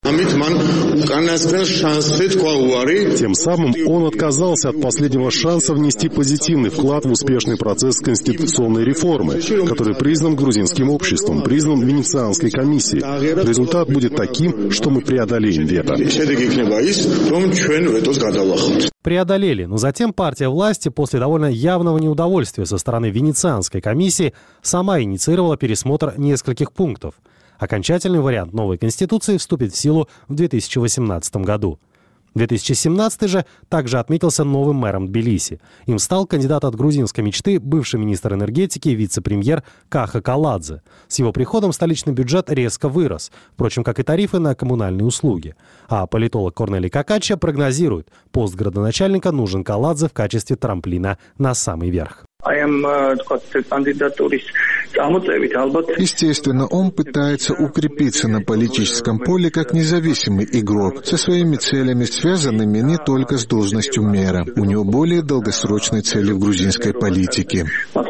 тем самым он отказался от последнего шанса внести позитивный вклад в успешный процесс конституционной реформы, который признан грузинским обществом, признан Венецианской комиссией. Результат будет таким, что мы преодолеем вето. Преодолели, но затем партия власти после довольно явного неудовольствия со стороны Венецианской комиссии сама инициировала пересмотр нескольких пунктов. Окончательный вариант новой Конституции вступит в силу в две тысячи восемнадцатом году. две тысячи семнадцатый же также отметился новым мэром Тбилиси. Им стал кандидат от грузинской мечты, бывший министр энергетики и вице-премьер Каха Каладзе. С его приходом столичный бюджет резко вырос, впрочем, как и тарифы на коммунальные услуги. А политолог Корнелий Какачча прогнозирует, пост градоначальника нужен Каладзе в качестве трамплина на самый верх. Естественно, он пытается укрепиться на политическом поле как независимый игрок, со своими целями, связанными не только с должностью мэра. У него более долгосрочные цели в грузинской политике.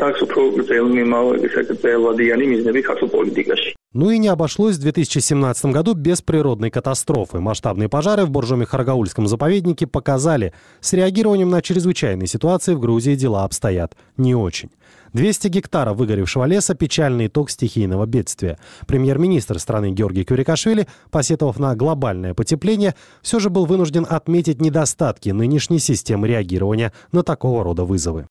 Ну и не обошлось в две тысячи семнадцатом году без природной катастрофы. Масштабные пожары в Боржоми-Харгаульском заповеднике показали, с реагированием на чрезвычайные ситуации в Грузии дела обстоят не очень. двести гектаров выгоревшего леса – печальный итог стихийного бедствия. Премьер-министр страны Георгий Кюрикашвили, посетовав на глобальное потепление, все же был вынужден отметить недостатки нынешней системы реагирования на такого рода вызовы.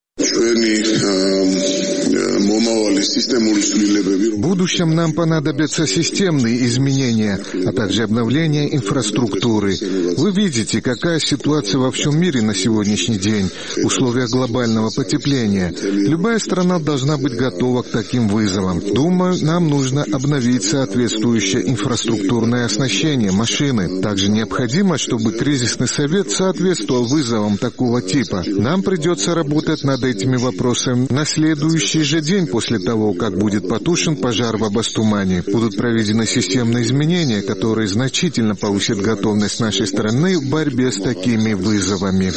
В будущем нам понадобятся системные изменения, а также обновление инфраструктуры. Вы видите, какая ситуация во всем мире на сегодняшний день в условиях глобального потепления. Любая страна должна быть готова к таким вызовам. Думаю, нам нужно обновить соответствующее инфраструктурное оснащение, машины. Также необходимо, чтобы кризисный совет соответствовал вызовам такого типа. Нам придется работать над этими вопросами на следующий же день после того, как будет потушен пожар в Абастумане. Будут проведены системные изменения, которые значительно повысят готовность нашей страны в борьбе с такими вызовами.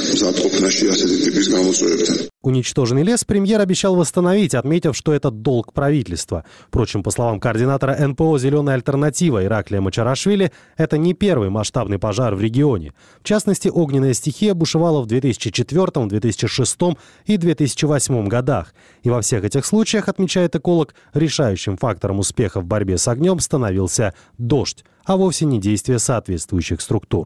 Уничтоженный лес премьер обещал восстановить, отметив, что это долг правительства. Впрочем, по словам координатора эн пэ о «Зеленая альтернатива» Ираклия Мачарашвили, это не первый масштабный пожар в регионе. В частности, огненная стихия бушевала в две тысячи четвёртом, две тысячи шестом и две тысячи восьмом годах. И во всех этих случаях, отмечает эколог, решающим фактором успеха в борьбе с огнем становился дождь, а вовсе не действие соответствующих структур.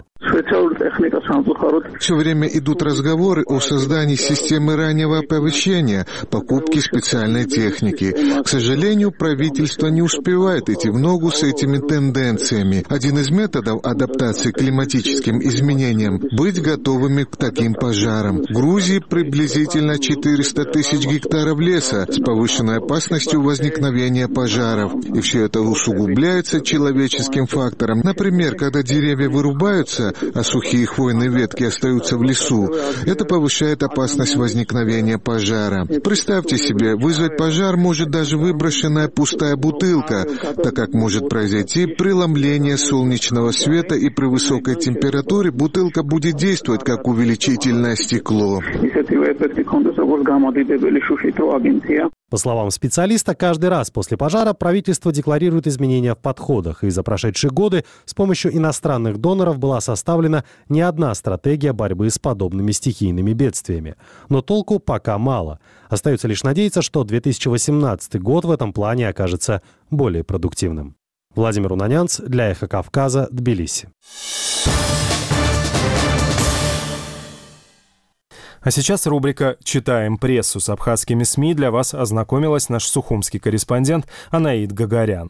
Все время идут разговоры о создании системы раннего оповещения, покупке специальной техники. К сожалению, правительство не успевает идти в ногу с этими тенденциями. Один из методов адаптации к климатическим изменениям – быть готовыми к таким пожарам. В Грузии приблизительно четыреста тысяч гектаров леса с повышенной опасностью возникновения пожаров. И все это усугубляется человеческим фактором. Например, когда деревья вырубаются, а сухие хвойные ветки остаются в лесу, это повышает опасность возникновения пожара. Представьте себе, вызвать пожар может даже выброшенная пустая бутылка, так как может произойти преломление солнечного света, и при высокой температуре бутылка будет действовать как увеличительное стекло. По словам специалиста, каждый раз после пожара правительство декларирует изменения в подходах, и за прошедшие годы с помощью иностранных доноров была составлена не одна стратегия борьбы с подобными стихийными бедствиями. Но толку пока мало. Остается лишь надеяться, что две тысячи восемнадцатый год в этом плане окажется более продуктивным. Владимир Унанянц для «Эхо Кавказа», Тбилиси. А сейчас рубрика «Читаем прессу». С абхазскими СМИ для вас ознакомилась наш сухумский корреспондент Анаид Гагарян.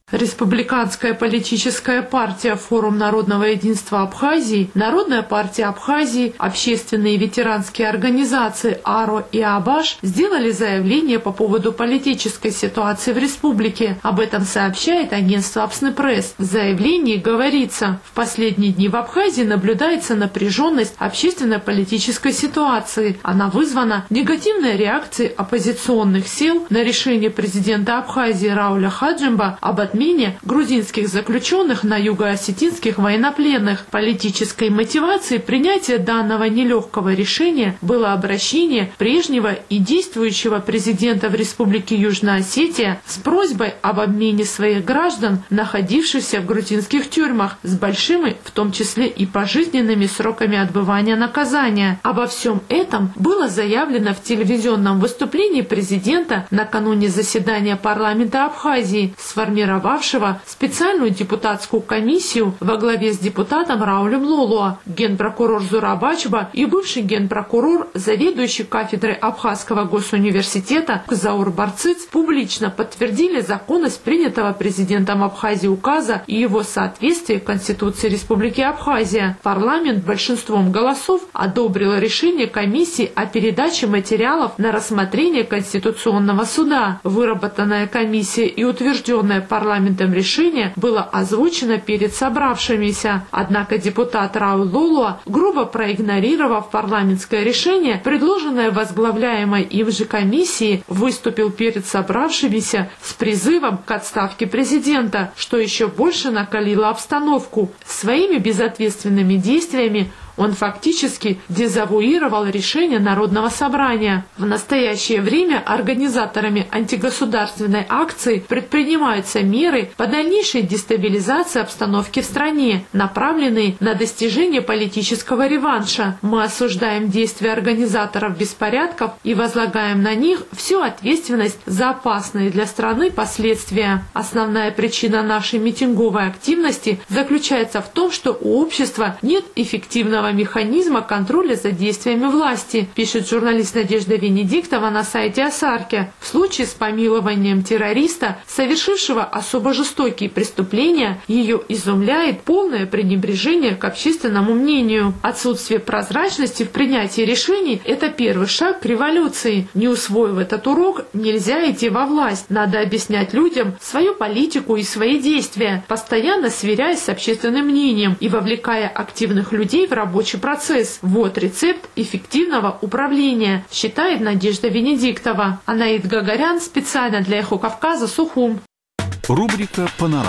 Республиканская политическая партия «Форум народного единства Абхазии», Народная партия Абхазии, общественные и ветеранские организации АРО и АБАШ сделали заявление по поводу политической ситуации в республике. Об этом сообщает агентство Апснепресс. В заявлении говорится, в последние дни в Абхазии наблюдается напряженность общественно-политической ситуации. Она вызвана негативной реакцией оппозиционных сил на решение президента Абхазии Рауля Хаджимба об отмене грузинских заключенных на юго-осетинских военнопленных. Политической мотивацией принятия данного нелегкого решения было обращение прежнего и действующего президента в Республике Южная Осетия с просьбой об обмене своих граждан, находившихся в грузинских тюрьмах, с большими, в том числе и пожизненными сроками отбывания наказания. Обо всем этом было заявлено в телевизионном выступлении президента накануне заседания парламента Абхазии, сформировавшего специальную депутатскую комиссию во главе с депутатом Раулем Лолуа, генпрокурор Зурабачба и бывший генпрокурор, заведующий кафедрой Абхазского госуниверситета Заур Барциц публично подтвердили законность принятого президентом Абхазии указа и его соответствие Конституции Республики Абхазия. Парламент большинством голосов одобрил решение комиссии о передаче материалов на рассмотрение Конституционного суда. Выработанная комиссия и утвержденная парламентом решение было озвучено перед собравшимися. Однако депутат Рауль Лолуа, грубо проигнорировав парламентское решение, предложенное возглавляемой им же комиссией, выступил перед собравшимися с призывом к отставке президента, что еще больше накалило обстановку. Своими безответственными действиями он фактически дезавуировал решение Народного собрания. В настоящее время организаторами антигосударственной акции предпринимаются меры по дальнейшей дестабилизации обстановки в стране, направленные на достижение политического реванша. Мы осуждаем действия организаторов беспорядков и возлагаем на них всю ответственность за опасные для страны последствия. Основная причина нашей митинговой активности заключается в том, что у общества нет эффективного механизма контроля за действиями власти, пишет журналист Надежда Венедиктова на сайте Асарки. В случае с помилованием террориста, совершившего особо жестокие преступления, ее изумляет полное пренебрежение к общественному мнению. Отсутствие прозрачности в принятии решений – это первый шаг к революции. Не усвоив этот урок, нельзя идти во власть. Надо объяснять людям свою политику и свои действия, постоянно сверяясь с общественным мнением и вовлекая активных людей в работу рабочий процесс. Вот рецепт эффективного управления, считает Надежда Венедиктова. Анаид Гагарян специально для Эхо Кавказа, Сухум. Рубрика «Панорама».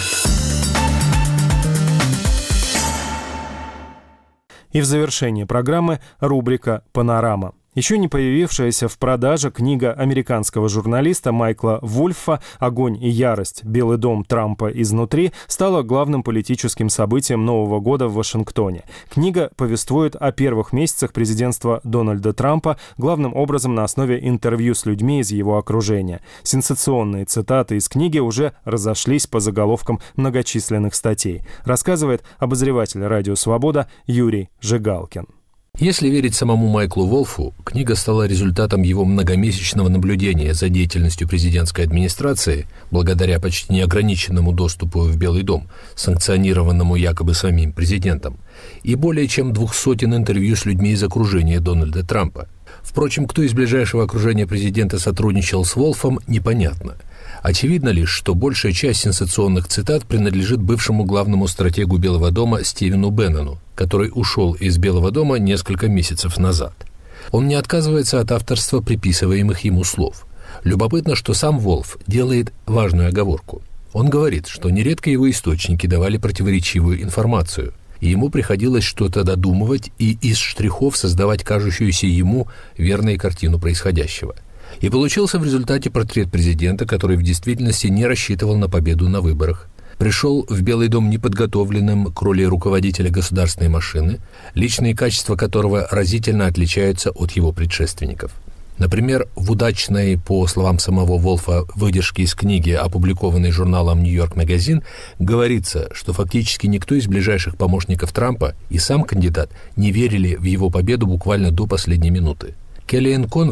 И в завершении программы рубрика «Панорама». Еще не появившаяся в продаже книга американского журналиста Майкла Вульфа «Огонь и ярость. Белый дом Трампа изнутри» стала главным политическим событием Нового года в Вашингтоне. Книга повествует о первых месяцах президентства Дональда Трампа, главным образом на основе интервью с людьми из его окружения. Сенсационные цитаты из книги уже разошлись по заголовкам многочисленных статей, рассказывает обозреватель «Радио Свобода» Юрий Жигалкин. Если верить самому Майклу Волфу, книга стала результатом его многомесячного наблюдения за деятельностью президентской администрации, благодаря почти неограниченному доступу в Белый дом, санкционированному якобы самим президентом, и более чем двух сотен интервью с людьми из окружения Дональда Трампа. Впрочем, кто из ближайшего окружения президента сотрудничал с Волфом, непонятно. Очевидно лишь, что большая часть сенсационных цитат принадлежит бывшему главному стратегу Белого дома Стивену Беннону, который ушел из Белого дома несколько месяцев назад. Он не отказывается от авторства приписываемых ему слов. Любопытно, что сам Волф делает важную оговорку. Он говорит, что нередко его источники давали противоречивую информацию, и ему приходилось что-то додумывать и из штрихов создавать кажущуюся ему верной картину происходящего. И получился в результате портрет президента, который в действительности не рассчитывал на победу на выборах, пришел в Белый дом неподготовленным к роли руководителя государственной машины, личные качества которого разительно отличаются от его предшественников. Например, в удачной, по словам самого Волфа, выдержке из книги, опубликованной журналом «Нью-Йорк Магазин», говорится, что фактически никто из ближайших помощников Трампа и сам кандидат не верили в его победу буквально до последней минуты. Келлиэн Конвей,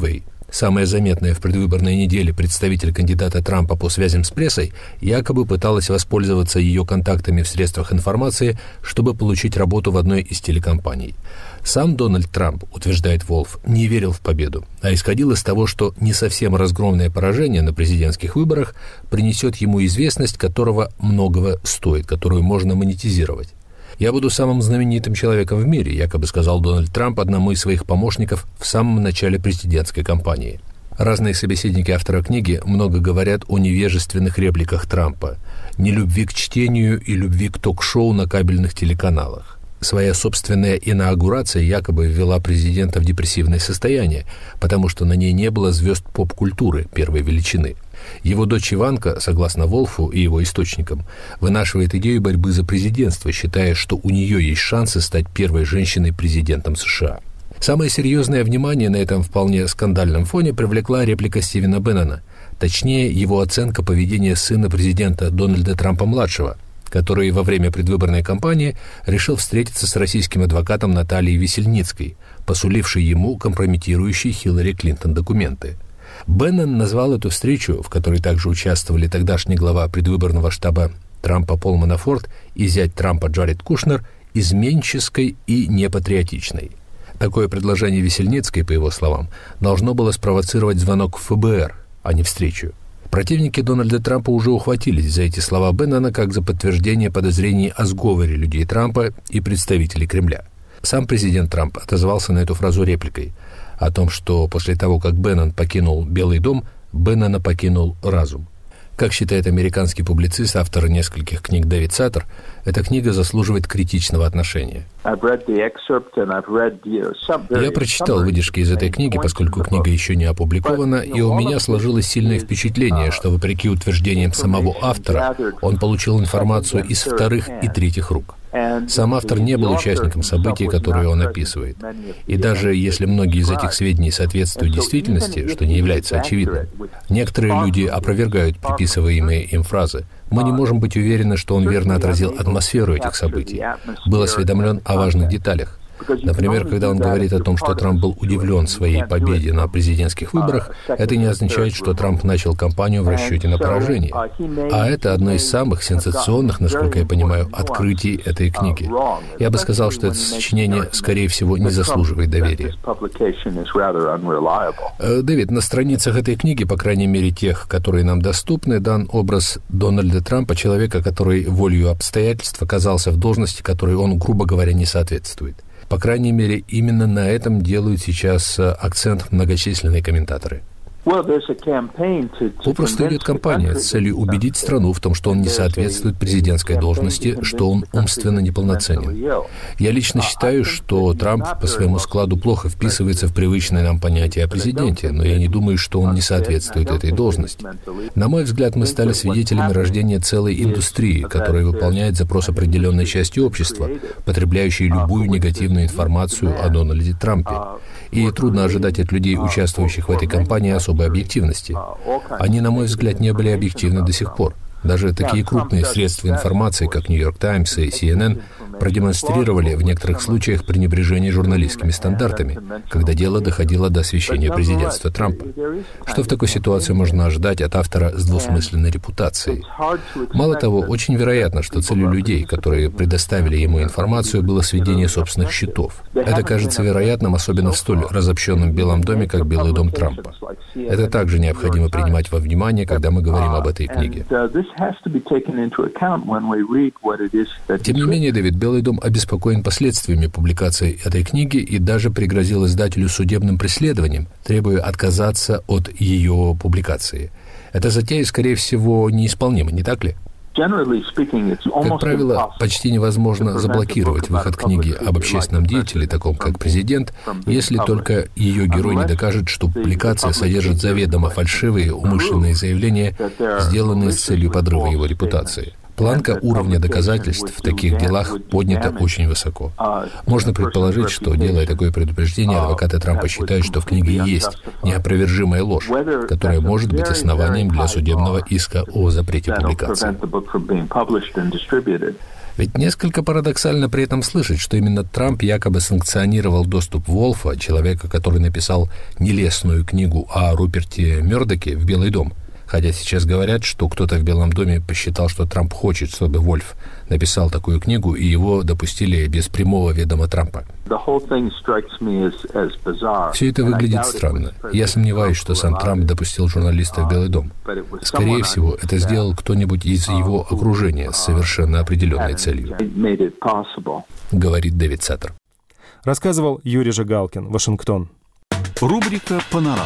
Самая заметная в предвыборной неделе представитель кандидата Трампа по связям с прессой якобы пыталась воспользоваться ее контактами в средствах информации, чтобы получить работу в одной из телекомпаний. Сам Дональд Трамп, утверждает Волф, не верил в победу, а исходил из того, что не совсем разгромное поражение на президентских выборах принесет ему известность, которого многого стоит, которую можно монетизировать. «Я буду самым знаменитым человеком в мире», якобы сказал Дональд Трамп одному из своих помощников в самом начале президентской кампании. Разные собеседники автора книги много говорят о невежественных репликах Трампа, нелюбви к чтению и любви к ток-шоу на кабельных телеканалах. Своя собственная инаугурация якобы ввела президента в депрессивное состояние, потому что на ней не было звезд поп-культуры первой величины. Его дочь Иванка, согласно Волфу и его источникам, вынашивает идею борьбы за президентство, считая, что у нее есть шансы стать первой женщиной-президентом США. Самое серьезное внимание на этом вполне скандальном фоне привлекла реплика Стивена Беннона, точнее, его оценка поведения сына президента Дональда Трампа-младшего, который во время предвыборной кампании решил встретиться с российским адвокатом Натальей Весельницкой, посулившей ему компрометирующие Хиллари Клинтон документы. Беннон назвал эту встречу, в которой также участвовали тогдашний глава предвыборного штаба Трампа Пол Манафорт и зять Трампа Джаред Кушнер, изменческой и непатриотичной. Такое предложение Весельницкой, по его словам, должно было спровоцировать звонок в эф бэ эр, а не встречу. Противники Дональда Трампа уже ухватились за эти слова Беннона как за подтверждение подозрений о сговоре людей Трампа и представителей Кремля. Сам президент Трамп отозвался на эту фразу репликой о том, что после того, как Беннон покинул Белый дом, Беннона покинул разум. Как считает американский публицист, автор нескольких книг Дэвид Саттер, эта книга заслуживает критичного отношения. Я прочитал выдержки из этой книги, поскольку книга еще не опубликована, и у меня сложилось сильное впечатление, что, вопреки утверждениям самого автора, он получил информацию из вторых и третьих рук. Сам автор не был участником событий, которые он описывает. И даже если многие из этих сведений соответствуют действительности, что не является очевидным, некоторые люди опровергают приписываемые им фразы. Мы не можем быть уверены, что он верно отразил атмосферу этих событий, был осведомлен о важных деталях. Например, когда он говорит о том, что Трамп был удивлен своей победе на президентских выборах, это не означает, что Трамп начал кампанию в расчете на поражение. А это одно из самых сенсационных, насколько я понимаю, открытий этой книги. Я бы сказал, что это сочинение, скорее всего, не заслуживает доверия. Дэвид, на страницах этой книги, по крайней мере тех, которые нам доступны, дан образ Дональда Трампа, человека, который волею обстоятельств оказался в должности, которой он, грубо говоря, не соответствует. По крайней мере, именно на этом делают сейчас акцент многочисленные комментаторы. Попросту идет кампания с целью убедить страну в том, что он не соответствует президентской должности, что он умственно неполноценен. Я лично считаю, что Трамп по своему складу плохо вписывается в привычное нам понятие о президенте, но я не думаю, что он не соответствует этой должности. На мой взгляд, мы стали свидетелями рождения целой индустрии, которая выполняет запрос определенной части общества, потребляющей любую негативную информацию о Дональде Трампе. И трудно ожидать от людей, участвующих в этой кампании, особой объективности. Они, на мой взгляд, не были объективны до сих пор. Даже такие крупные средства информации, как «Нью-Йорк Таймс» и си эн эн, продемонстрировали в некоторых случаях пренебрежение журналистскими стандартами, когда дело доходило до освещения президентства Трампа. Что в такой ситуации можно ожидать от автора с двусмысленной репутацией? Мало того, очень вероятно, что целью людей, которые предоставили ему информацию, было сведение собственных счетов. Это кажется вероятным, особенно в столь разобщенном Белом доме, как Белый дом Трампа. Это также необходимо принимать во внимание, когда мы говорим об этой книге. Тем не менее, Дэвид, Белый дом обеспокоен последствиями публикации этой книги и даже пригрозил издателю судебным преследованием, требуя отказаться от ее публикации. Эта затея, скорее всего, неисполнима, не так ли? Как правило, почти невозможно заблокировать выход книги об общественном деятеле, таком как президент, если только ее герой не докажет, что публикация содержит заведомо фальшивые умышленные заявления, сделанные с целью подрыва его репутации. Планка уровня доказательств в таких делах поднята очень высоко. Можно предположить, что, делая такое предупреждение, адвокаты Трампа считают, что в книге есть неопровержимая ложь, которая может быть основанием для судебного иска о запрете публикации. Ведь несколько парадоксально при этом слышать, что именно Трамп якобы санкционировал доступ Волфа, человека, который написал нелестную книгу о Руперте Мёрдоке, в Белый дом. Хотя сейчас говорят, что кто-то в Белом доме посчитал, что Трамп хочет, чтобы Вольф написал такую книгу, и его допустили без прямого ведома Трампа. Все это выглядит странно. Я сомневаюсь, что сам Трамп допустил журналиста в Белый дом. Скорее всего, это сделал кто-нибудь из его окружения с совершенно определенной целью, говорит Дэвид Саттер. Рассказывал Юрий Жигалкин, Вашингтон. Рубрика «Панорама».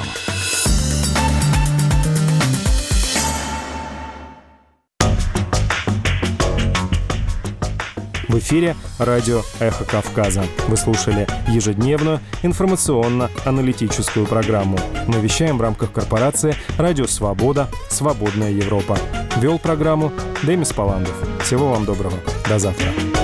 В эфире радио «Эхо Кавказа». Вы слушали ежедневную информационно-аналитическую программу. Мы вещаем в рамках корпорации «Радио Свобода. Свободная Европа». Вел программу Демис Паландов. Всего вам доброго. До завтра.